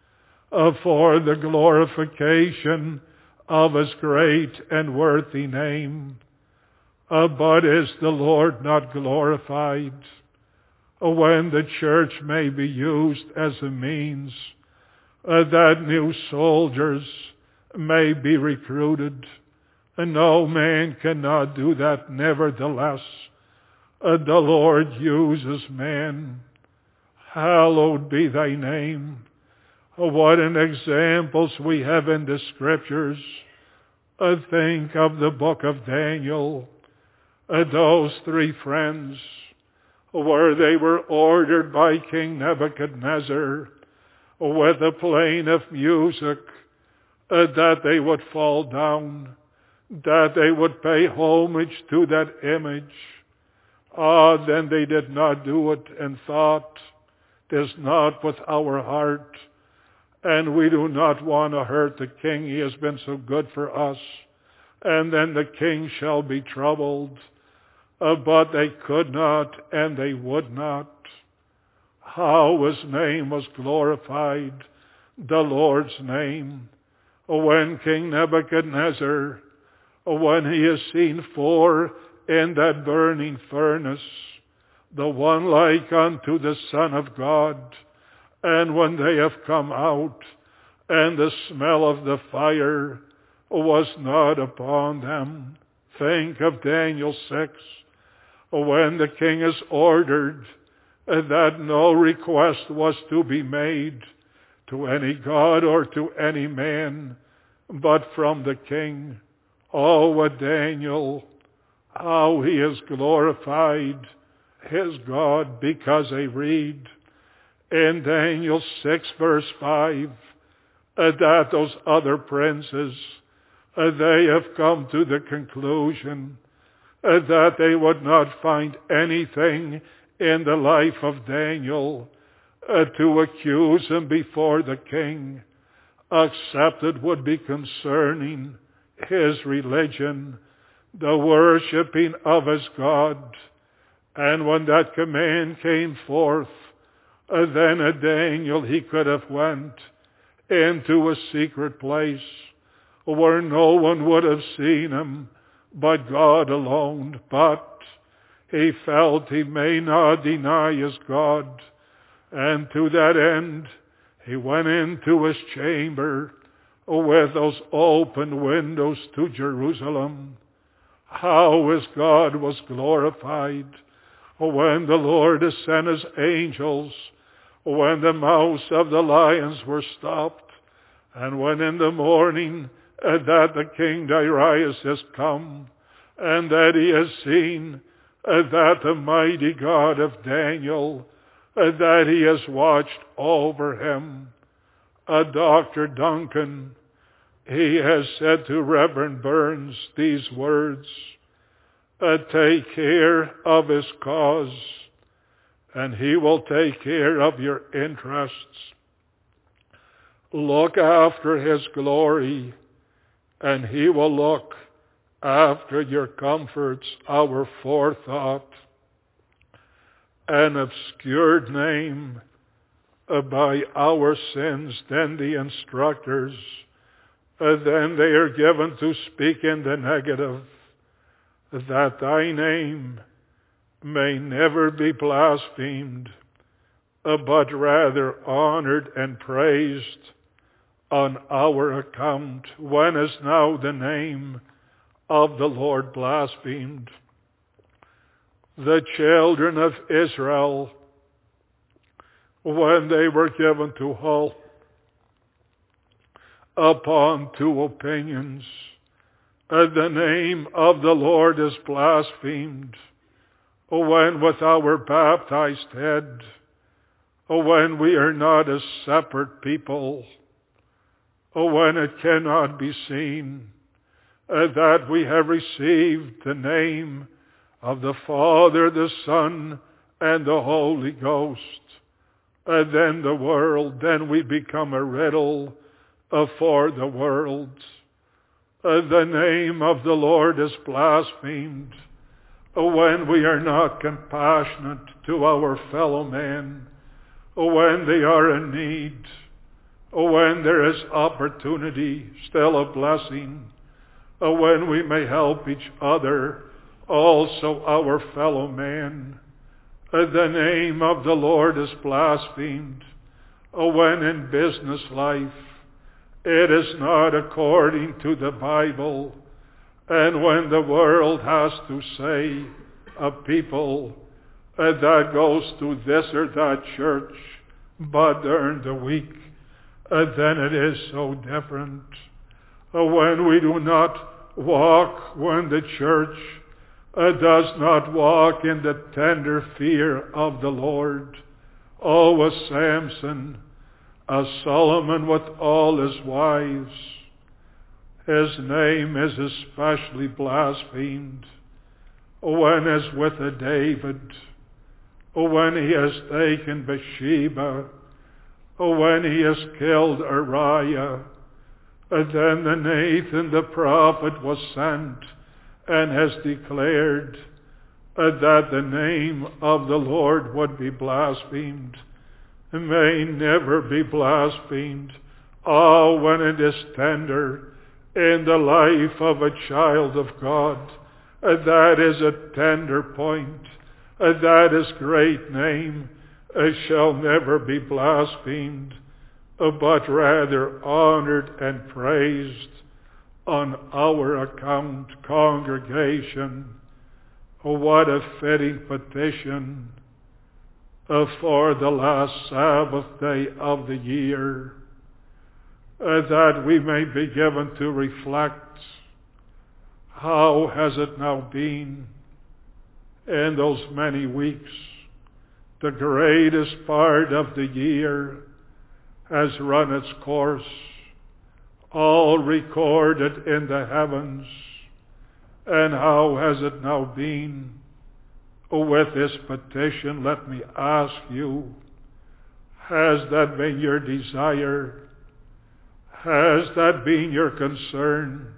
for the glorification of his great and worthy name. But is the Lord not glorified when the church may be used as a means that new soldiers may be recruited? No man cannot do that. Nevertheless, the Lord uses man. Hallowed be thy name. What an examples we have in the Scriptures. Think of the book of Daniel. Those 3 friends, where they were ordered by King Nebuchadnezzar with a playing of music, that they would fall down, that they would pay homage to that image. Then they did not do it and thought, "'Tis not with our heart, and we do not want to hurt the king. He has been so good for us, and then the king shall be troubled." But they could not, and they would not. How his name was glorified, the Lord's name. When King Nebuchadnezzar, when he has seen 4 in that burning furnace, the one like unto the Son of God, and when they have come out, and the smell of the fire was not upon them. Think of Daniel 6, when the king is ordered that no request was to be made to any god or to any man, but from the king. Oh, what Daniel, how he has glorified his God, because I read in Daniel 6 verse 5 that those other princes, they have come to the conclusion that they would not find anything in the life of Daniel to accuse him before the king, except it would be concerning his religion, the worshiping of his God. And when that command came forth, then Daniel, he could have went into a secret place where no one would have seen him but God alone. But he felt he may not deny his God, and to that end he went into his chamber with those open windows to Jerusalem. how his God was glorified when the Lord has sent his angels, when the mouths of the lions were stopped, and when in the morning that the King Darius has come, and that he has seen that the mighty God of Daniel, that he has watched over him. Dr. Duncan, he has said to Reverend Burns these words, take care of his cause, and he will take care of your interests. Look after his glory, and he will look after your comforts. Our forethought, an obscured name by our sins, then the instructors, then they are given to speak in the negative, that thy name may never be blasphemed, but rather honored and praised on our account. When is now the name of the Lord blasphemed? The children of Israel, when they were given to halt upon two opinions, the name of the Lord is blasphemed when with our baptized head, when we are not a separate people, when it cannot be seen that we have received the name of the Father, the Son, and the Holy Ghost. Then the world, then we become a riddle for the world. The name of the Lord is blasphemed when we are not compassionate to our fellow men, when they are in need, when there is opportunity, still a blessing, when we may help each other, also our fellow man. The name of the Lord is blasphemed when in business life it is not according to the Bible, and when the world has to say a people that goes to this or that church, but during the week, then it is so different. When we do not walk, when the church does not walk in the tender fear of the Lord. Oh, a Samson, a Solomon with all his wives, his name is especially blasphemed. When as with a David, when he has taken Bathsheba, when he has killed Uriah, then the Nathan the prophet was sent and has declared that the name of the Lord would be blasphemed, may never be blasphemed. Oh, when it is tender in the life of a child of God, that is a tender point, that is great name, shall never be blasphemed, but rather honored and praised on our account. Congregation, what a fitting petition for the last Sabbath day of the year, that we may be given to reflect. How has it now been in those many weeks? The greatest part of the year has run its course, all recorded in the heavens. And how has it now been with this petition? Let me ask you, has that been your desire? Has that been your concern?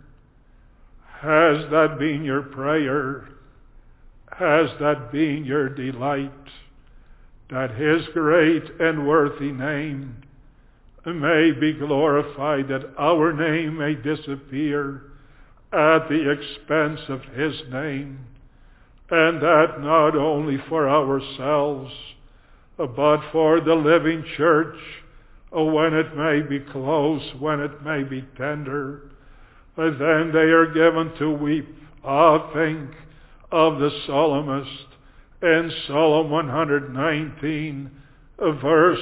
Has that been your prayer? Has that been your delight? That his great and worthy name may be glorified, that our name may disappear at the expense of his name, and that not only for ourselves, but for the living church, when it may be close, when it may be tender, then they are given to weep Think of the psalmist in Psalm 119, verse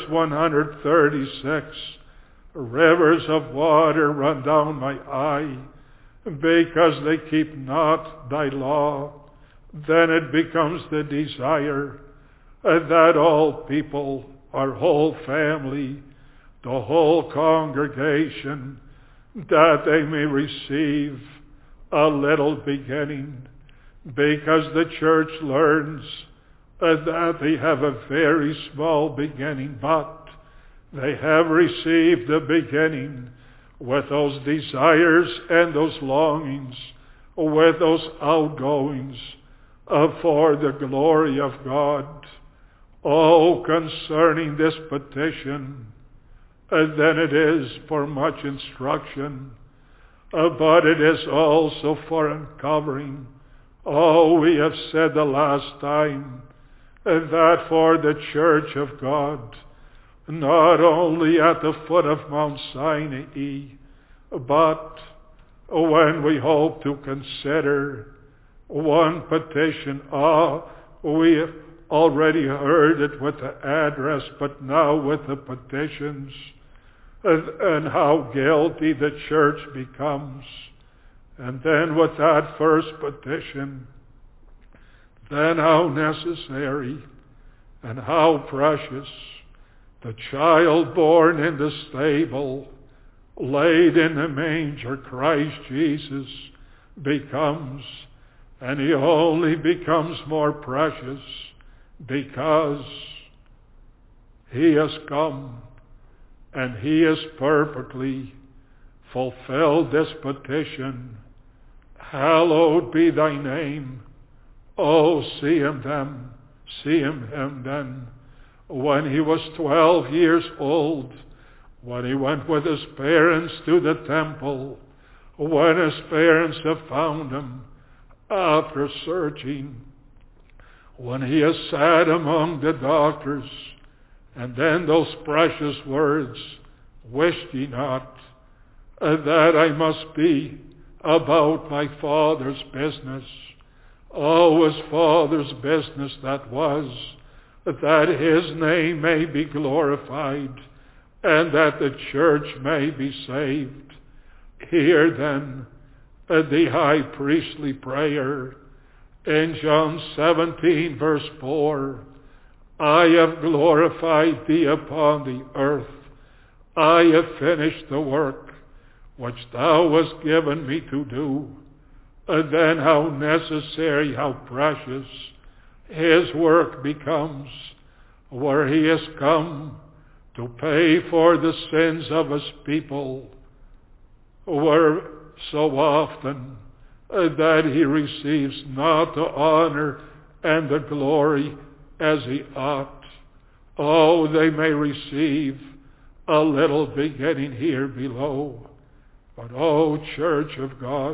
136. Rivers of water run down my eye, because they keep not thy law. Then it becomes the desire that all people, our whole family, the whole congregation, that they may receive a little beginning, because the church learns that they have a very small beginning, but they have received a beginning with those desires and those longings, with those outgoings for the glory of God. Oh, concerning this petition, then it is for much instruction, but it is also for uncovering. Oh, we have said the last time that for the church of God, not only at the foot of Mount Sinai, but when we hope to consider one petition, we have already heard it with the address, but now with the petitions, and how guilty the church becomes. And then with that first petition, then how necessary and how precious the child born in the stable, laid in the manger, Christ Jesus, becomes. And he only becomes more precious because he has come and he has perfectly fulfilled this petition. Hallowed be thy name. Oh, see him then, when he was 12 years old, when he went with his parents to the temple, when his parents have found him after searching, when he has sat among the doctors, and then those precious words, "Wished ye not that I must be about my Father's business." Oh, his Father's business that was, that his name may be glorified, and that the church may be saved. Here then, the high priestly prayer in John 17, verse 4, I have glorified thee upon the earth. I have finished the work which thou hast given me to do. And then how necessary, how precious his work becomes, where he has come to pay for the sins of his people, where so often that he receives not the honor and the glory as he ought. Oh, they may receive a little beginning here below. But oh, church of God,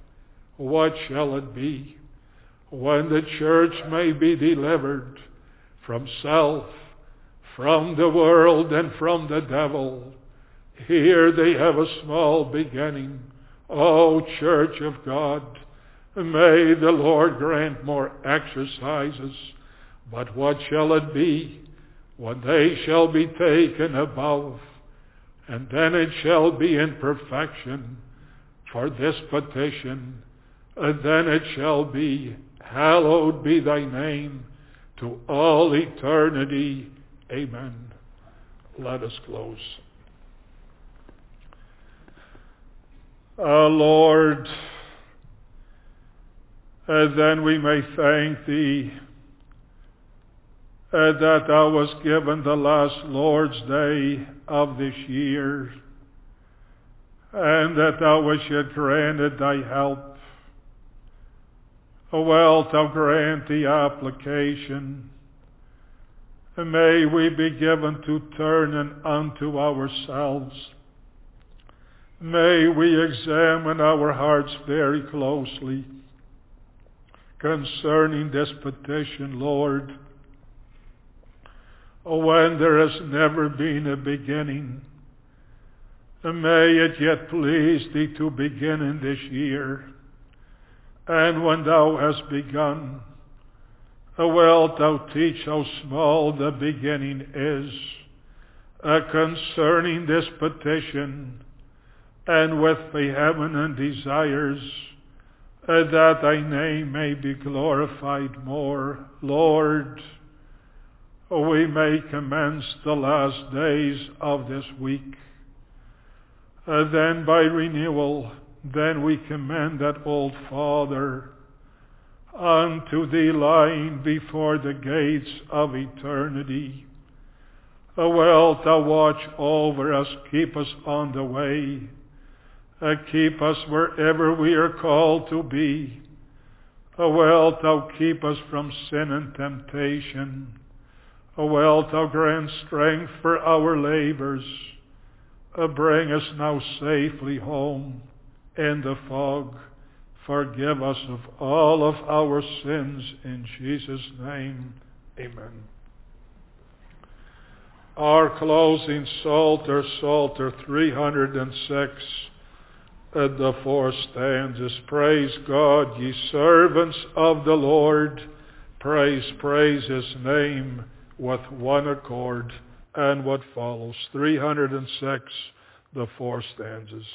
what shall it be when the church may be delivered from self, from the world, and from the devil? Here they have a small beginning. Oh, church of God, may the Lord grant more exercises. But what shall it be when they shall be taken above? And then it shall be in perfection for this petition. And then it shall be, hallowed be thy name to all eternity. Amen. Let us close. Lord, then we may thank thee that thou wast given the last Lord's Day of this year, and that thou wast yet granted thy help. Wilt thou grant the application? May we be given to turn unto ourselves. May we examine our hearts very closely concerning this petition, Lord. When there has never been a beginning, may it yet please thee to begin in this year. And when thou hast begun, wilt thou teach how small the beginning is, concerning this petition, and with vehement desires, that thy name may be glorified more. Lord, we may commence the last days of this week. Then by renewal, then we commend that old father unto thee lying before the gates of eternity. Wilt thou watch over us, keep us on the way, keep us wherever we are called to be. Wilt thou keep us from sin and temptation. Wilt thou grant strength for our labors. Bring us now safely home in the fog. Forgive us of all of our sins in Jesus' name. Amen. Our closing Psalter, Psalter 306, the 4 stanzas. Praise God, ye servants of the Lord. Praise his name with one accord. And what follows, 306, the 4 stanzas.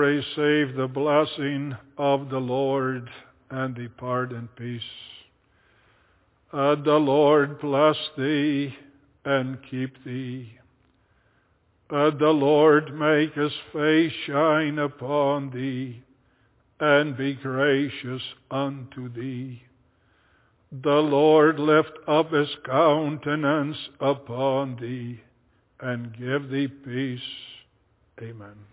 receive the blessing of the Lord and depart in peace. The Lord bless thee and keep thee. The Lord make his face shine upon thee and be gracious unto thee. The Lord lift up his countenance upon thee and give thee peace. Amen.